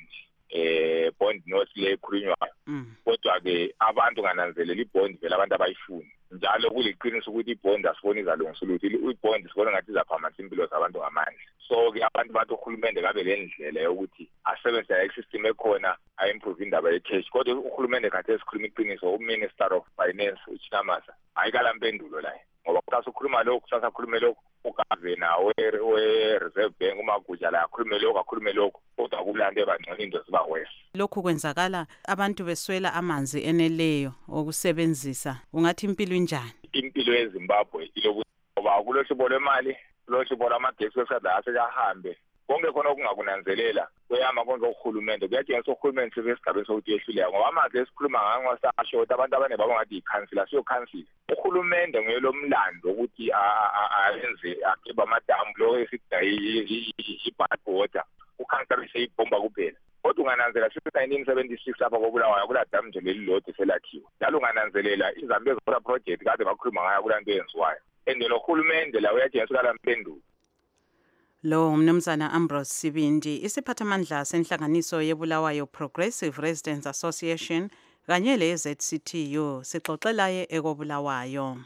bond notes le ekhulunywayo kodwa-ke abantu ngananzelela ibond vele abantu abayifuni njalo kuliqiniso ukuthi ibond asiboni izalungisa lutho ibond sibona ngathi izaphamanisa impilo zabantu ngamandla so-ke abantu bathi uhulumende kabe le ndlela yokuthi asebenzisa i-system ekhona a-improve indaba ye-cash kodwa uhulumende khathi esikhuluma iqiniso uminister of finance uChinamasa ayikalampendulo layo ngoba kusasa ukhuluma lokhu kusasa akhulume lokhu ugavena we-reserve bank umaguja la akhulume lokhu kodwa kulanda ebangcono into ziba wese lokhu kwenzakala abantu beswela amanzi eneleyo okusebenzisa ungathi impilo injani impilo yeZimbabwe ngoba kulohlobo lwemali kulohlobo lwamagesi kwesadla asejahambe konke khona okungakunanzelela kuyama konke uhulumende kuyatshengisa uhulumende sebesigabeni sokuthi yehluleka ngoba amanzi esikhuluma ngako sashota abantu abane baba ngathi ikhansila siyokhansila uhulumende nguye lomlando ukuthi ayenze akhipha amadamu lo esithi i-bad water ukhansila bese ibhomba kuphela kodwa ungananzelela since-1976 apha koBulawayo kula damu nje leli lodwa selakhiwa njalo ungananzelela iZambezi Water Project kade bakhuluma ngayo kula nto eyenziwayo and nohulumende la uyatshengisa kalampendulo lo umnumzana Ambrose Sibindi isiphathamandla senhlanganiso yeBulawayo Progressive Residents Association kanye le-ZCTU sixoxelaye ekoBulawayo.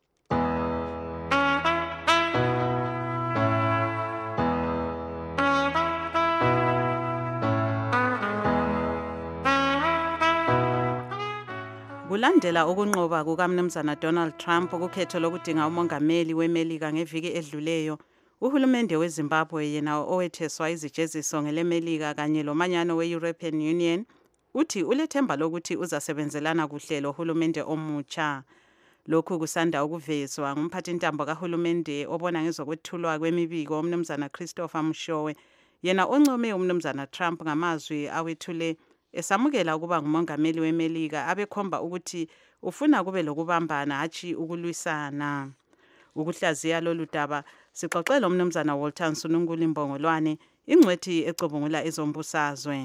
Kulandela ukunqoba kukaMnumzana Donald Trump ukukhetho lokudinga umongameli weMelika ngeviki edluleyo uhulumende weZimbabwe yena owetheswa izijeziso ngeleMelika kanye lomanyano we-European Union uthi ulethemba lokuthi uzasebenzelana kuhle lohulumende omutsha. Lokhu kusanda ukuvezwa ngumphathintambo kahulumende obona ngezokwethulwa kwemibiko umnumzana Christopher Mshowe yena oncome umnumzana Trump ngamazwi awethule esamukela ukuba ngumongameli weMelika abekhomba ukuthi ufuna kube lokubambana hathi ukulwisana. Ukuhlaziya lolu daba sixoxela umnumzana Walter Nsununkulu Mbongolwane ingcwethi ecubungula ezombusazwe.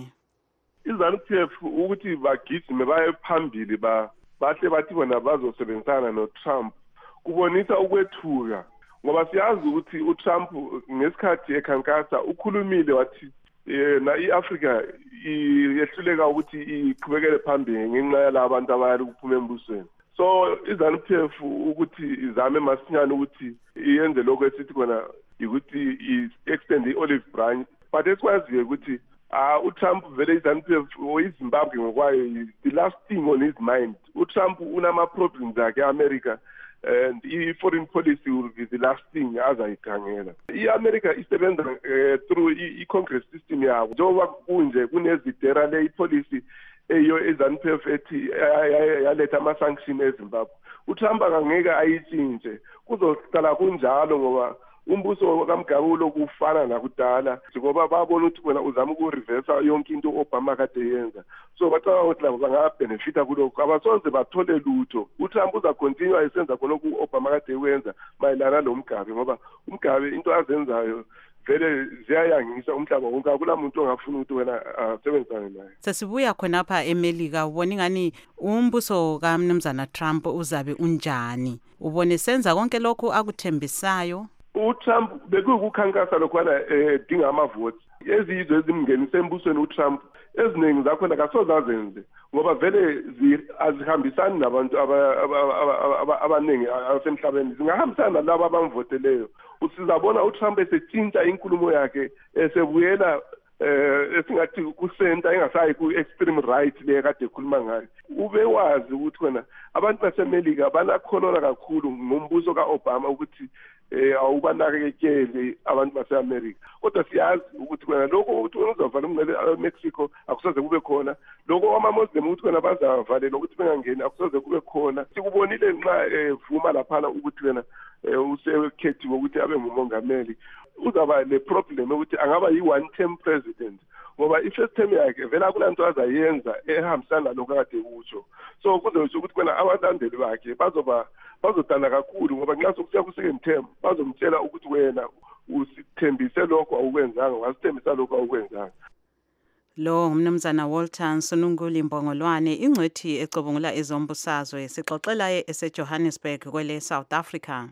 iZANU-PF ukuthi bagijime baye phambili bahle bathi bona bazosebenzisana noTrump kubonisa ukwethuka ngoba siyazi ukuthi uTrump ngesikhathi ekhankasa ukhulumile wathi na iAfrica yehluleka ukuthi iqhubekele phambili ngenxa yalabo abantu abayali kuphuma embusweni. So iZANU-PF ukuthi izame masinyane ukuthi iyenze lokho esithi khona ukuthi i-extend i-olive branch but esikwaziyo ukuthi uTrump vele iZANU-PF oyiZimbabwe ngokwayo the last thing on his mind. uTrump unama-problems akhe e-America and i-foreign policy will be the last thing azayikhangela. I-America isebenza through i-Congress system yabo njengoba kunje kunezidera le i-policy eyo iZANU-PF ethi yaletha ama-sanction eZimbabwe. uTrump angeke ayitshintshe kuzohlala kunjalo ngoba umbuso kaMgabulo kufana nakudala ngoba babona ukuthi wena uzama ukureversa yonke into Obama kade yenza so bacaba ukuthi labo bangabenefita kulokho abasoze bathole lutho. uTrump uza continue esenza khonokho Obama kade wenza mayelana noMgabe ngoba uMgabe into azenzayo vele ziyayangisa umhlaba wonke akulamuntu ongafuna ukuthi wena asebenzane naye. Sesibuya khonapha eMelika ubona ingani umbuso kaMnumzana Trump uzabe unjani ubone senza konke lokho akuthembisayo. uTrump bekukukhankasa lokhwana dinga amavote ezizwe ezimngenise embusweni uTrump eziningi zakhona kasoze azenze ngoba vele azihambisani nabantu abaningi asemhlabeni zingahambisana nalabo abamvoteleyo. Usizabona uTrump esetshintsha inkulumo yakhe esebuyela esingathi kusenta engasayi ku-extreme right le kade ekhuluma ngayo. Ube wazi ukuthi wena abantu baseMelika banakholona kakhulu ngombuso kaObama ukuthi awubanakekeli abantu base-America kodwa siyazi ukuthi wena lokho ukuthi wena uzavala umngcele eMexico akusoze kube khona lokho ama-Muslim ukuthi wena bazavalelwa ukuthi bengangeni akusoze kube khona. Sikubonile nxa vuma laphana ukuthi wena usekhethiwe ukuthi abe ngumongameli uzaba le-problem ukuthi angaba yi-one term president ngoba i-first term yakhe vele akulanto azayenza ehambisana nalokho kade kutsho. So kuzosho ukuthi kwena abalandeli bakhe bazodana kakhulu ngoba nxa sokusiya ku-second term bazomtshela ukuthi wena usithembise lokho awukwenzanga wasithembisa lokho awukwenzanga. Lo umnumzana Walter Nsununkulu Mbongolwane ingcwethi ecubungula ezombusazwe sixoxelaye eseJohannesburg kwele South Africa.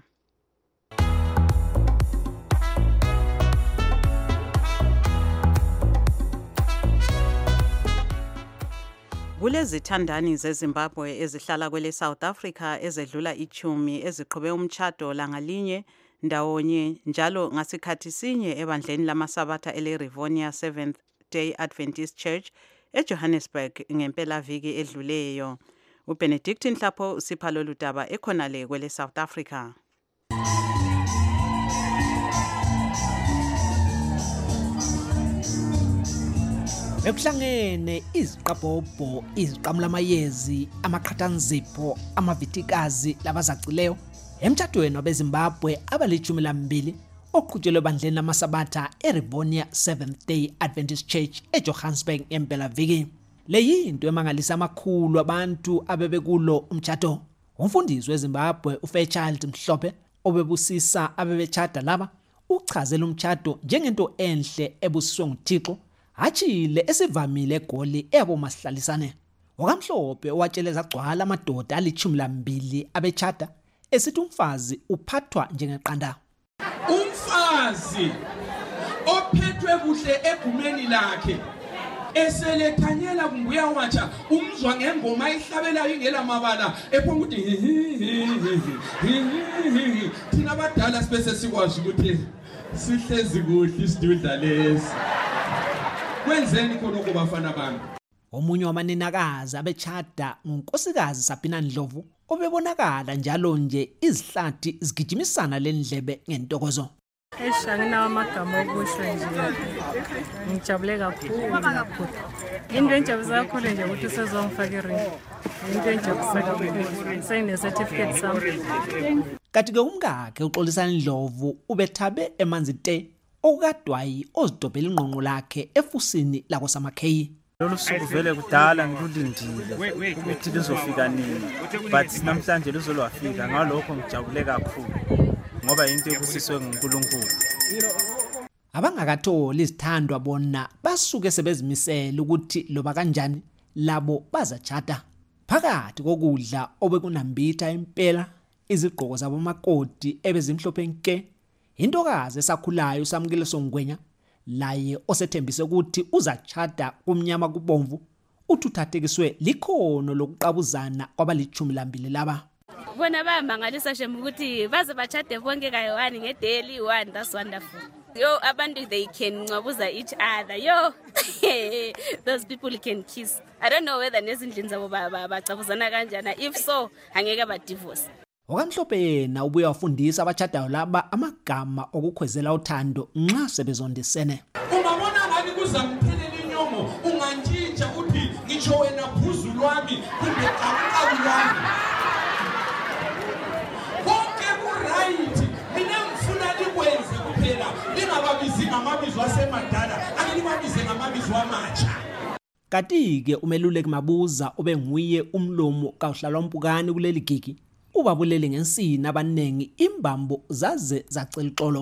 Kulezithandani zeZimbabwe ezihlala kwele South Africa ezedlula 10 eziqhube umtchado langalinye ndawonye njalo ngasikhathi sinye ebandleni lamasabatha ele-Rivonia Seventh-day Adventist Church eJohannesburg ngempelaviki edluleyo. uBenedict Nhlapho usipha lolu daba ekhonale kwele South Africa. Bekuhlangene iziqabhobho, iziqamulamayezi, amaqhathanzipho, amavitikazi labazacileyo emtshadweni wabeZimbabwe abali-12 oqhutshelwe bandleni lamasabatha eRivonia Seventh-day Adventist Church eJohannesburg empelaviki. Leyinto emangalisa amakhulu abantu abebekulo umtshado. Umfundisi weZimbabwe uFairchild Mhlophe obebusisa abebechada laba uchazela umtshado njengento enhle ebusiswe nguThixo. Achile esivamile eGoli eyabomasihlalisane. Wakamhlophe owatsheleza gcwala amadoda ali-12 abechada esithi umfazi uphathwa njengeqanda. Umfazi ophethwe kuhle egumeni lakhe eselethanyela kunguya watsha umzwa ngengoma ihlabelayo ingela mabala ephonga ukuthi thina abadala sibese sikwazi ukuthi sihlezi kuhle isidudla lesi. Kwenzeni khona kubafana bami. Omunye wamanenakazi abechada ngunkosikazi Sabina Ndlovu obebonakala njalo nje izihlathi zigijimisana lendlebe ngentokozo. Nginawo amagama okusho nje. Ngijabule kakhulu. Into enjabulisa kakhulu nje ukuthi sezongifaka iring. Into enjabulisa kakhulu. Sengine-certificate sami. Kanti-ke umkakhe uXolisani Ndlovu ubethabe emanzi te okadwayi ozidobhela ingqonqo lakhe efusini lakoSamakheyi. Lolu suku vele kudala ngilulindile ukuthi lizofika nini, but namhlanje lizolwafika. Ngalokho ngijabule kakhulu ngoba into ebusiswe nguNkulunkulu. Abangakatholi izithandwa bona basuke sebezimisela ukuthi loba kanjani labo bazachata. Phakathi kokudla obekunambitha impela izigqoko zabomakoti ebezimhlophe nke, intokazi esakhulayo uSamkile Songwenya laye osethembise ukuthi uzachata kumnyama kubomvu uthuthathekiswe likhono lokuqabuzana kwabali-12 laba. Bona bayamangalisa shem ukuthi baze bachade bonke kayi-1 ngedaily 1. That's wonderful. Yo, abantu they can ncabuza each other. Yo, those people can kiss. I don't know whether nezindlini zabo bacabuzana kanjani. If so, angeke ba-divorce. Wakamhlophe yena ubuye wafundisa abachadayo laba amagama okukhwezela uthando nxa sebezondisene. Ungabona ngani kuzamphelela inyongo ungantshintsha uthi ngitsho wena phuzu lwami kumbe qabuqabu lwami. Konke ku-right mina ngifuna likwenze kuphela lingababizi ngamabizo asemadala angilibabize ngamabizo amatsha. Kanti-ke umeluleki Mabuza obenguye umlomo kaUhlalompukani kuleli gigi ubabulele ngensini abanengi imbambo zaze zacela uxolo.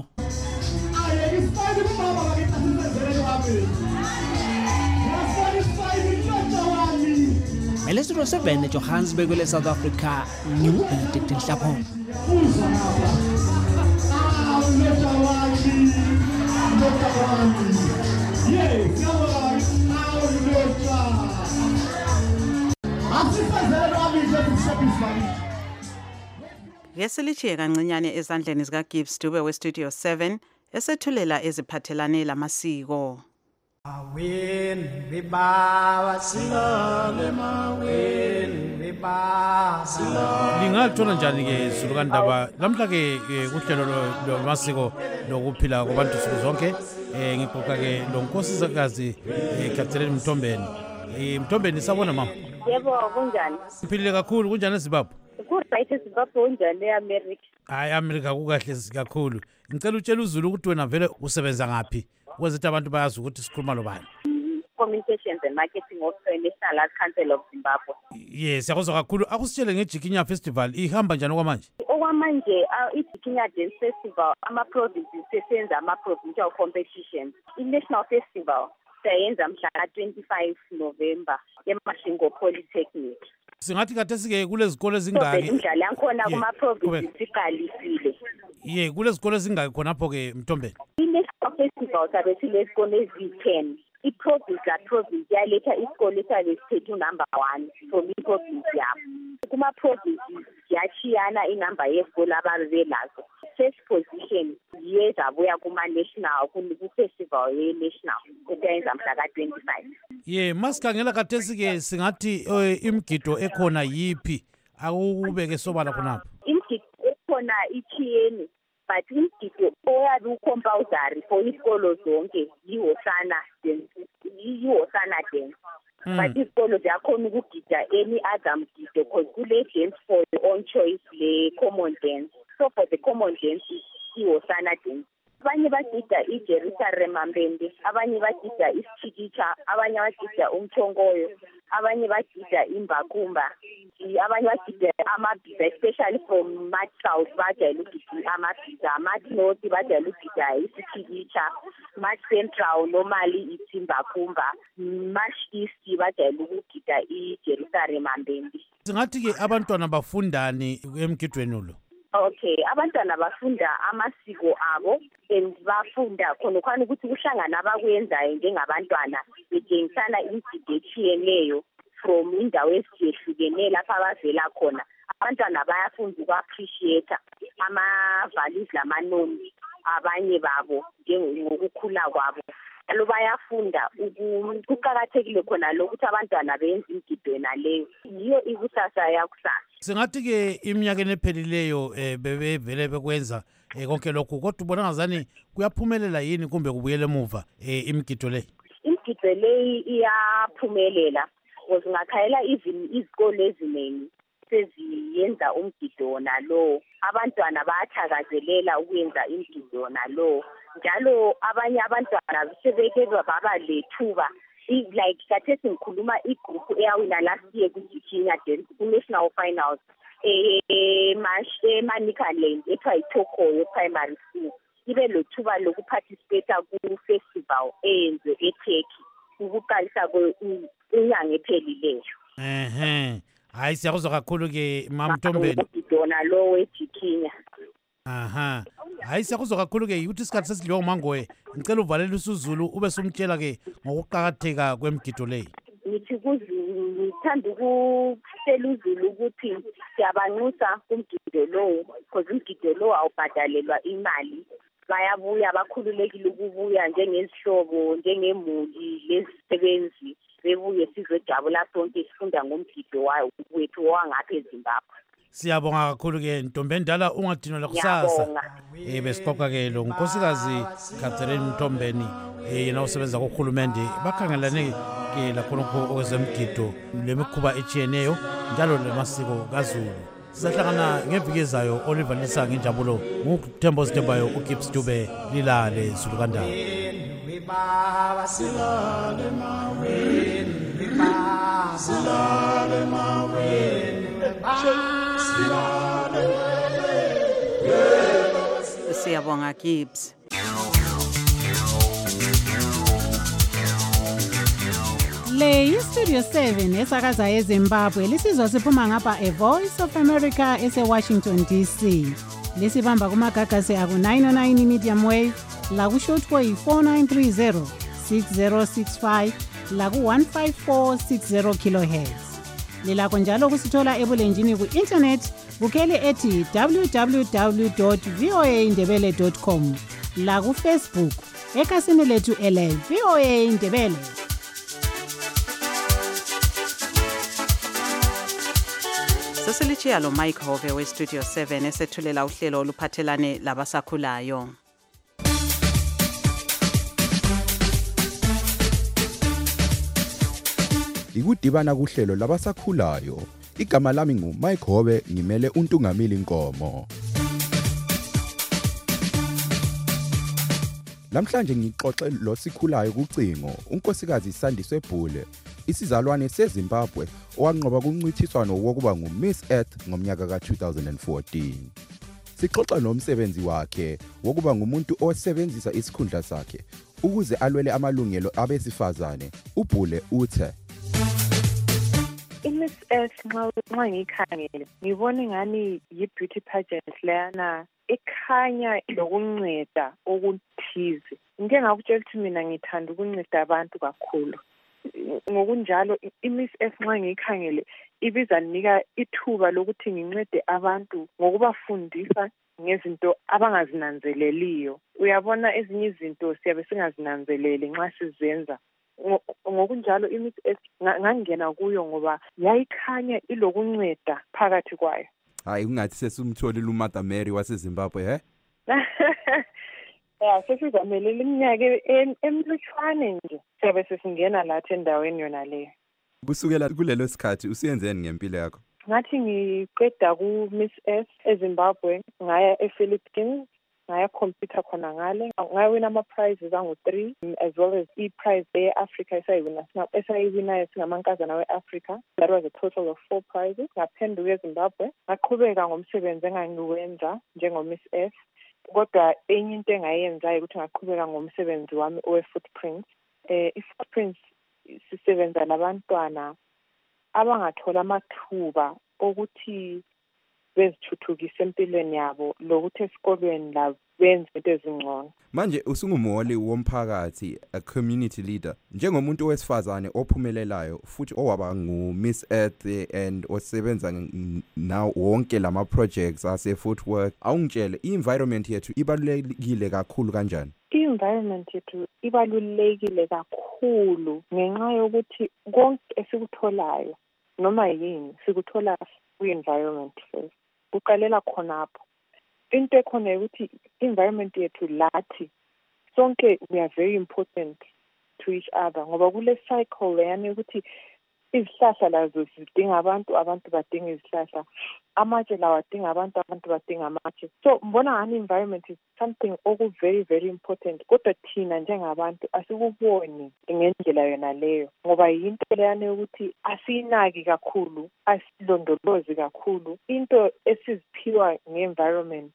Melesiro 7 eJohannesburg kwele South Africa ngiuBenedict Nhlapho. Ngesilichiye kancinyane ezandleni zika Gibbs Dube we Studio 7 esethulela eziphathelane lamasiko. Awen bibawa silole mawen bibawa silole. Lingalithola njani ke Zulu kaNdaba lamhla ke kuhlelo lwamasiko lokuphila kwabantu siku zonke ngiqoqa ke lo nkosikazi Captain Mthombeni. Mthombeni sabona mama. Yebo kunjani? Siphilile kakhulu kunjani eZimbabwe? Ku-right eZimbabwe unjani eAmerica? Hayi America kukahle kakhulu. Ngicela utshela uZulu ukuthi wena vele usebenza ngapi? Kwenza abantu bayazi ukuthi sikhuluma lobani. Communications and Marketing Officer National Arts Council of Zimbabwe. Yes, yakuzwa kakhulu. Akusitshele ngeJikinya Festival ihamba njani okwamanje? Okwamanje iJikinya Dance Festival ama-provinces sesenza ama-provincial competitions. I-National Festival sayenza mhla ka-25 November eMashingo Polytechnic. Singathi kade sike kulezikole ezingaki? Imidlalo yakhona kuma-provinces iqalisile. Ye, kulezikole ezingaki khonapho ke Mthombeni? I-National Festival sabe silezikole ezi-10. i-province yaletha isikole esabe sithethe unumber 1 from i-province yabo. Kuma-provinces yachiyana inumber yesikole ababelazo. First position yezabuya kuma-national ku-festival ye-national ekuyenza mhla ka-25. Masikhangela kathesi-ke singathi imigido ekhona yiphi akubeke sobala khonapho? Imigido ekhona ichiyeni, but imigido oyabe ucompulsory for isikolo zonke yi-Hosana dance. But isikolo ziyakhona ukugida any other mgido because kule dance for the own choice le common dance. So for the common dance i-Hosana dance. Abanye bagida iJerusalem Mambende, abanye bagida isichikicha, abanye bagida umchongoyo, abanye bagida imbakumba, abanye bagida amabhiza, especially from March South bajayele ukugida amabhiza, March North bajayele ukugida isichikicha, March Central normally ithi imbakumba, March East bajayele ukugida iJerusalem Mambende. Singathi-ke abantwana bafundani emgidweni lo? Okay, abantwana bafunda amasiko abo and bafunda khona ukuthi kuhlangana abakwenzayo njengabantwana bethengisana imigido etshiyeneyo from indawo ezihlukeneyo lapha abavela khona. Abantwana bayafunda uku-appreciate ama-values lama-norms abanye babo ngokukhula kwabo. Alo bayafunda kuqakathekile khona lokuthi abantwana benze imigido naleyo. Yiyo ikusasa yakusasa. Singathi-ke iminyakeni ephelileyo bevele bekwenza konke lokhu, kodwa ubona ngazani kuyaphumelela yini kumbe kubuyela emuva imigido le? Imigido leyi iyaphumelela because ngakhayela even izikolo eziningi seziyenza umgido nalo. Abantwana bayathakazelela ukwenza imigido nalo. Njalo abanye abantwana sebeke baba lethuba like kathesi ngikhuluma igroup eyawina last year kuJikinya ku-national finals eManicaland ethiwa iTokoyo primary school. Ibe lethuba lokuparticipate ku-festival eyenziwe eTurkey ukuqalisa inyanga ephelileyo. Hayi siyakuzwa kakhulu-ke Mamtombeni. Umgidona lo weJikinya. Hayi siyakuzwa kakhulu-ke ukuthi isikhathi sesidliwa umangowe. Ngicela uvalele uSuzulu ube sumtshela-ke ngokuqakatheka kwemigido leyi. Ngithi kuZulu ngithanda ukutshela uZulu ukuthi siyabanxusa kumgido lo because umgido lo awubhadalelwa imali. Bayabuya bakhululekile ukubuya njengezihlobo, njengemuli, lezisebenzi bebuye sizojabula sonke sifunda ngomgido wethu wangapha eZimbabwe. Siyabonga kakhulu-ke Ntombendala, ungadinelwa kusasa. Besixoxa-ke lo nkosikazi Catherine Mtombeni yena usebenza kuhulumende bakhangelane-ke lakhonokho okwezemgido lemikhuba etshiyeneyo njalo lemasiko kaZulu. Sizahlangana ngeviki ezayo. Oliver Lisa ngenjabulo, nguThembo Zitembayo, uGibbs Dube, lilale Zulu Kandaba. Siyabonga Gibbs. Le iStudio 7 esakaza eZimbabwe lisizwa siphuma ngapha eVoice of America eseWashington DC. Lisibamba kumagagasi aku 909 medium wave la ku shortwave 4930 6065 la ku 15460 kilohertz. Lilakho njalo kusithola ebulenjini ku internet bukele ethi www.voaindebele.com la ku Facebook ekhasini lethu ele VOA Indebele. Sesilichiya lo Mike Hove weStudio 7 esethulela uhlelo oluphathelane labasakhulayo. Ikudibana kuhlelo labasakhulayo. Igama lami nguMike Hove, ngimele uNtungamili Nkomo. Namhlanje ngixoxe lo sikhulayo kucingo unkosikazi Sandiswe Bhule, isizalwane seZimbabwe owanqoba kuncithiswano wokuba nguMiss Earth ngomnyaka ka2014. Sixoxa nomsebenzi wakhe wokuba ngumuntu osebenzisa isikhundla sakhe ukuze alwele amalungelo abesifazane. uBhule uthe iMiss Earth nxa ngiyikhangele ngibona ingani yi-beauty pageant leyana ekhanya lokunceda okuthize. Ngike ngakutshela ukuthi mina ngithanda ukunceda abantu kakhulu. Ngokunjalo iMiss Earth nxa ngiyikhangele ibizanika ithuba lokuthi ngincede abantu ngokubafundisa ngezinto abangazinanzeleliyo. Uyabona ezinye izinto siyabe singazinanzeleli nxa sizenza. Ngokunjalo iMiss Earth ngangena kuyo ngoba yayikhanya ilokunceda phakathi kwayo. Hayi ungathi sesumtholile uMother Mary waseZimbabwe sesizamelela iminyaka emlutshwane nje siyabe sesingena lathi endaweni yona leyo. Kusukela kulelo sikhathi usiyenzeni ngempilo yakho? Ngathi ngiqeda ku-Miss Earth eZimbabwe ngaya ePhilippines ngaya computer khona ngale ngawina ama-prizes angu-3 as well as i-prize e-Africa esayiwinayo singamankazana we-Africa. That was a total of 4 prizes. Ngaphenduka eZimbabwe ngaqhubeka ngomsebenzi engangiwenza njengo-Miss Earth. Kodwa enye into engayenzayo ukuthi ngaqhubeka ngomsebenzi wami owe-Footprints. I-Footprints sisebenza labantwana abangathola amathuba ukuthi bezithuthukise empilweni yabo lokuthi esikolweni la benze into ezingcono. Manje usungumholi womphakathi, a community leader. Njengomuntu owesifazane ophumelelayo futhi owaba ngu-Miss Earth and osebenza na wonke lama projects ase footwork, awungitshele i-environment yethu ibalulekile kakhulu kanjani? I-environment yethu ibalulekile kakhulu ngenxa yokuthi konke esikutholayo noma yini sikuthola kwi-environment first. Kuqalela khonapho. Into ekhona ukuthi environment yethu lathi sonke we are very important to each other ngoba kule cycle yani ukuthi izihlahla lazo zidinga abantu badinga izihlahla, amatshe lawa adinga abantu badinga amatshe. So mbona ngani environment is something very very important kodwa thina njengabantu asikuboni ngendlela yona leyo ngoba yinto leyana ukuthi asiyinaki kakhulu, asilondolozi kakhulu. Into esiziphiwa nge-environment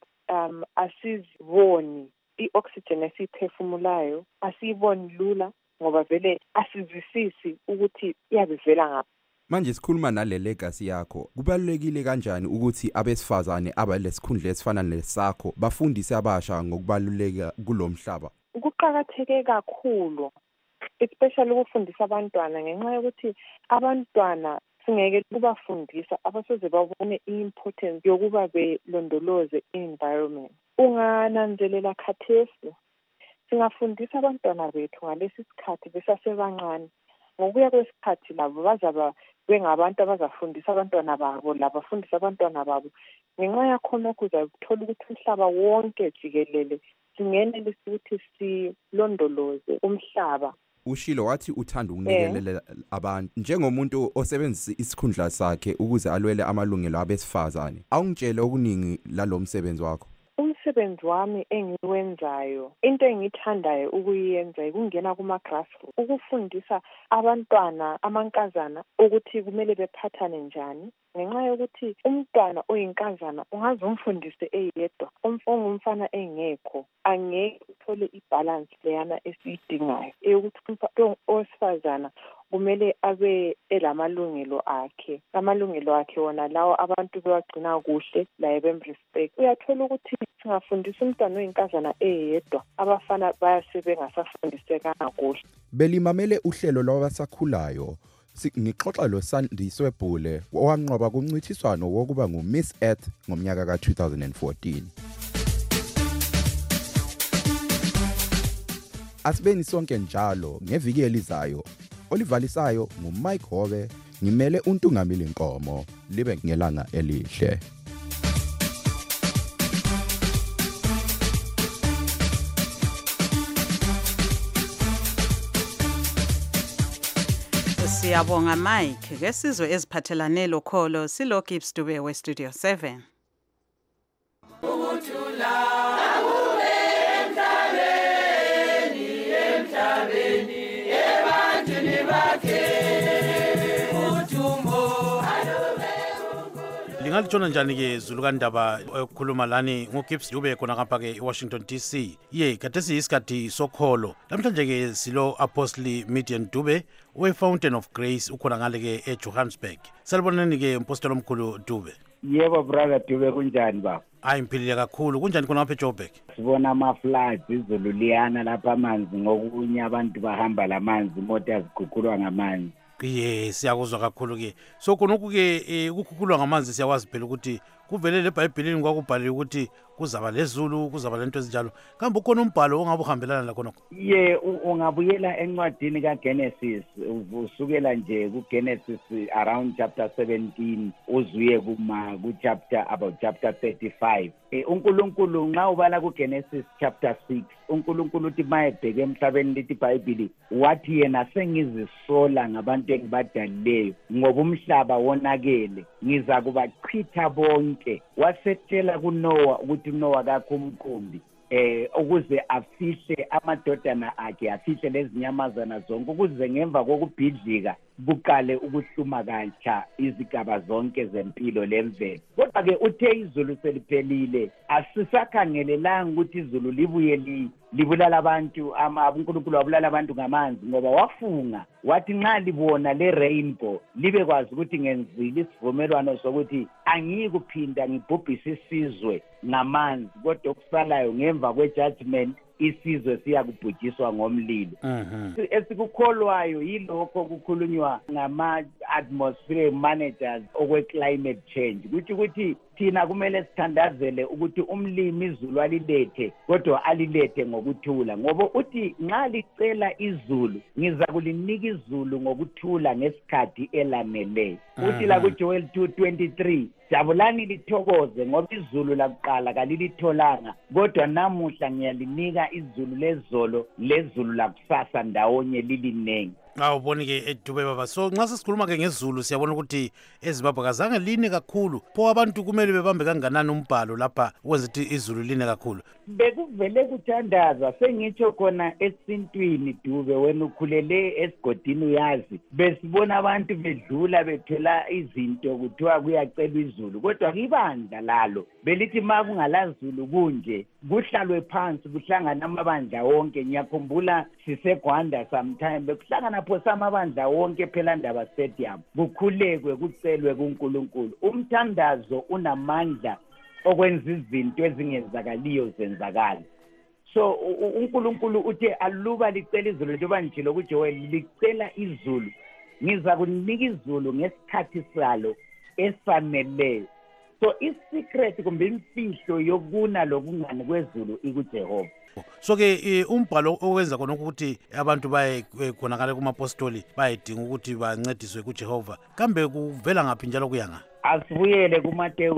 asiziboni, i-oxygen esiphefumulayo asiyiboni lula ngoba vele asizwisisi ukuthi iyabivela ngaphi. Manje sikhuluma nale legacy yakho. Kubalulekile kanjani ukuthi abesifazane abalesikhundla esifana lesakho bafundise abasha ngokubaluleka kulomhlaba? Kuqakatheke kakhulu, especially ukufundisa abantwana ngenxa yokuthi abantwana singeke kubafundisa abasoze babone i-importance yokuba belondoloze i-environment. Ungananzelela khathesi singafundisa abantwana bethu ngalesi sikhathi besasebancane. Ngokuya kwesikhathi labo bazaba bengabantu abazafundisa abantwana babo, labafundisa abantwana babo. Ngenxa yakhonokho uzakuthola ukuthi umhlaba wonke jikelele singenelisa ukuthi silondoloze umhlaba. Ushilo wathi uthanda ukunikelela abantu njengomuntu osebenzisa isikhundla sakhe ukuze alwele amalungelo abesifazane. Awungitshele okuningi lalomsebenzi wakho. Umsebenzi wami engiwenzayo, into engithandayo ukuyenza ukungena kuma-grassroots, ukufundisa abantwana amankazana ukuthi kumele bephathane njani. Ngenxa yokuthi umntwana oyinkazana ungaze umfundise eyedwa, ongumfana engekho, angeke uthole ibalance leyana esiyidingayo eyokuthi umuntu owesifazana kumele abe elamalungelo akhe. Amalungelo akhe wona lawo abantu bewagcina kuhle laye bemrespect. Uyathola ukuthi singafundisa umntwana oyinkazana eyedwa, abafana bengasafundisekanga kuhle. Belimamele uhlelo lwabasakhulayo. Ngixoxa lo Sandiswe Bhule owanqoba kuncithiswano wokuba ngu-Miss Earth ngomnyaka ka-2014. Asibeni sonke njalo ngeviki elizayo. Olivalisayo nguMike Hobe, ngimele uNtungamili Nkomo. Libe ngelanga elihle. Siyabonga Mike. Ngesizwe eziphathelane lokholo silo Gibbs Dube we-Studio 7. ngalitshona njani ke Zulu kaNdaba ukukhuluma lani nguGibbs Dube khona ngapha ke eWashington DC. Kade siyisikhathi sokholo. Namhlanje ke silo Apostle Midian Dube we-Fountain of Grace ukhona ngale ke eJohannesburg. Salibonani ke mpostoli omkhulu Dube. Yebo brother Dube kunjani baba? Hayi ngiphilile kakhulu. Kunjani khona ngapha eJoburg? Sibona ama-floods izulu liyana lapha amanzi ngokunye abantu bahamba lamanzi imoto yaziguqulwa ngamanzi. Siyakuzwa kakhulu ke. So khonokho ke ukukhukulwa ngamanzi siyawazi phela ukuthi kuvele leBhayibhelini kwakubhaliwe ukuthi kuzaba lezulu kuzaba lento ezinjalo. Kambe ukhona umbhalo ongabe uhambelana la khonokho? Ungabuyela encwadini kaGenesis usukela nje kuGenesis around chapter 17 uzuye ku-chapter about chapter 35. uNkulunkulu nxa ubala kuGenesis chapter 6 uNkulunkulu uthi mayebheke emhlabeni lithi iBhayibheli wathi yena sengizisola ngabantu engibadalileyo ngoba umhlaba wonakele ngiza kubachitha bonke. Wasetshela kuNoah ukuthi uNoah kakho umkhumbi ukuze afihle amadodana akhe afihle lezinyamazana zonke ukuze ngemva kokubhidlika buqale ukuhluma katsha izigaba zonke zempilo lemvelo. Kodwa ke uthe izulu seliphelile asisakhangelelanga ukuthi izulu libuye libulala abantu uNkulunkulu wabulala abantu ngamanzi ngoba wafunga wathi nxa libona le rainbow libe kwazi ukuthi ngenzile isivumelwano sokuthi angiyikuphinda ngibhubhise isizwe ngamanzi kodwa okusalayo ngemva kwe-judgment isizwe siyakubhujiswa ngomlilo. Esikukholwayo yilokho kukhulunywa ngama-atmosphere managers okwe-climate change ukuthi thina kumele sithandazele ukuthi umlimi izulu alilethe kodwa alilethe ngokuthula ngoba uthi nxa licela izulu ngiza kulinika izulu ngokuthula ngesikhathi elaneleyo. Uthi la kuJoel 2:23 jabulani lithokoze ngoba izulu lakuqala kalilitholanga kodwa namuhla ngiyalinika izulu lezolo lezulu lakusasa ndawonye lilinengi. Awuboni ke eDube baba. So nxa sesikhuluma ke ngezulu siyabona ukuthi eZimbabwe kazange line kakhulu. Pho abantu kumele bebambe kanganani umbhalo lapha ukwenza ukuthi izulu line kakhulu? Bekuvele kuthandaza sengitsho khona esintwini Dube wena ukhulele esigodini uyazi besibona abantu bedlula bethela izinto kuthiwa kuyacelwa izulu kodwa ibandla lalo belithi makungalazulu kunje kuhlalwe phansi kuhlangana amabandla wonke. Ngiyakhumbula siseGwanda sometime bekuhlangana pho samabandla wonke phela Ndaba Stadium kukhulekwe kucelwe kuNkulunkulu. Umthandazo unamandla okwenza izinto ezingenzakaliyo zenzakala. So uNkulunkulu uthi aluba licela izulu njengoba njilo kuJoel licela izulu ngiza kunika izulu ngesikhathi salo esaneleyo. So isecret kumbe imfihlo yokuna lokungani kwezulu ikuJehova. So ke umbhalo owenza khona ukuthi abantu baye khonakala kumapostoli bayedinga ukuthi bancediswe kuJehova kambe kuvela ngaphi njalo kuyanga? Asibuyele kuMateyu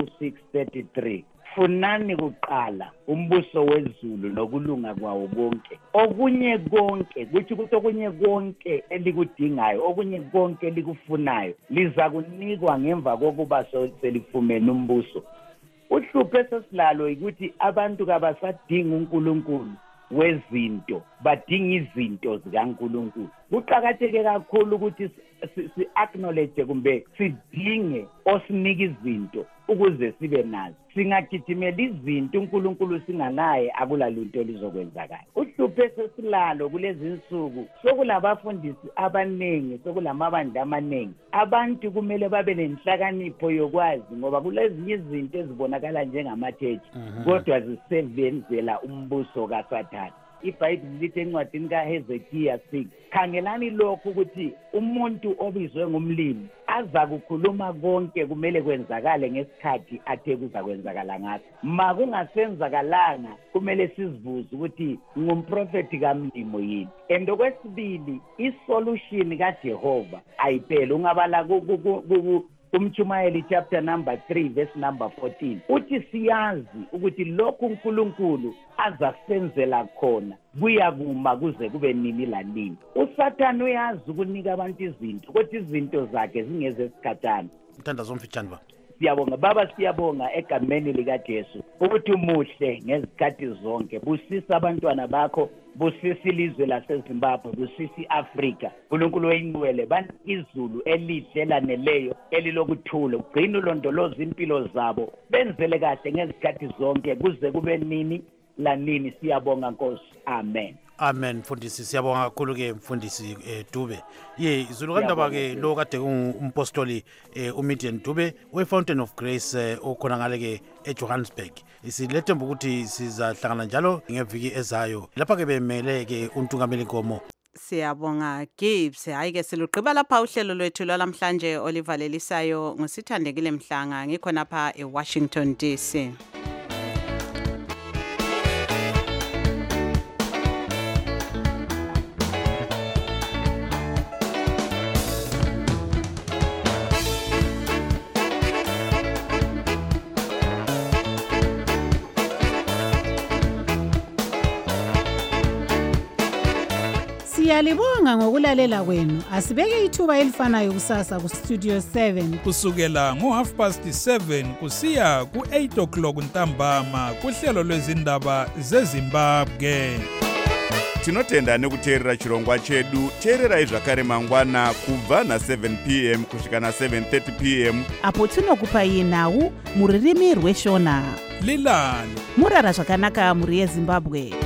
6:33 funani kuqala umbuso wezulu nokulunga kwawo konke okunye konke kuthi ukuthi okunye konke elikudingayo okunye konke elikufunayo liza kunikwa ngemva kokuba selifumene umbuso. Uhlupho esesilalo ukuthi abantu kabasadinga uNkulunkulu wezinto badinga izinto zikaNkulunkulu. Kuqakatheke kakhulu ukuthi si-acknowledge kumbe sidinge osinika izinto ukuze sibe nazo. Singagijimela izinto uNkulunkulu singanaye akulalunto lizokwenzakala. Uhlupho esesilalo kulezi insuku sokulabafundisi abanengi sokulamabandla amaningi. Abantu kumele babe nenhlakanipho yokwazi ngoba kulezinye izinto ezibonakala njengamatsheji kodwa zisebenzela umbuso kaSathane. iBhayibheli lithi encwadini kaHezekiya 6 khangelani lokho ukuthi umuntu obizwe ngumlimi aza kukhuluma konke kumele kwenzakale ngesikhathi athe kuzakwenzakala ngaso. Ma kungasenzakalanga kumele sizibuze ukuthi ngumprofeti kamlimo yini. And okwesibili isolution kaJehova ayiphela ungabala uMtshumayeli chapter number 3 verse number 14 uthi siyazi ukuthi lokhu uNkulunkulu azasenzela khona kuyakuma kuze kube nini lanini. uSathane uyazi ukunika abantu izinto kodwa izinto zakhe zingeze esikhatshana. Mthandazo mfitshane ba. Siyabonga baba siyabonga egameni likaJesu ukuthi umuhle ngezikhathi zonke busisa abantwana bakho busisi ilizwe laseZimbabwe, busisi Afrika. uNkulunkulu oyingcwele banika izulu elihle laneleyo elilokuthula, ugcina ulondoloza impilo zabo, benzele kahle ngezikhathi zonke kuze kube nini lanini. Siyabonga Nkosi. Amen. Amen. Mfundisi siyabonga kakhulu ke Mfundisi Dube. Izulu kandaba ke lo kade umpostoli uMidian Dube we-Fountain of Grace okhona ngale ke eJohannesburg. Silethemba ukuthi sizahlangana njalo ngeviki ezayo. Lapha ke bemele ke uNtungameli Nkomo. Siyabonga Gibbs. Hayi ke silugqiba lapha uhlelo lwethu lwalamhlanje olivalelisayo ngosithandekile Mhlanga ngikhona lapha eWashington DC. Siyalibonga ngokulalela kwenu. Asibeke ithuba elifanayo kusasa ku Studio 7 kusukela ngo7:30 kusiya ku8:00 ntambama kuhlelo lwezindaba zeZimbabwe. Tinotenda nekuteerera chirongwa chedu. Teererai zvakare mangwana kubva na7 p.m. kusvika na7:30 p.m. apo tinokupai nhau muririmi rweshona. Lilani murara zvakanaka muri yeZimbabwe.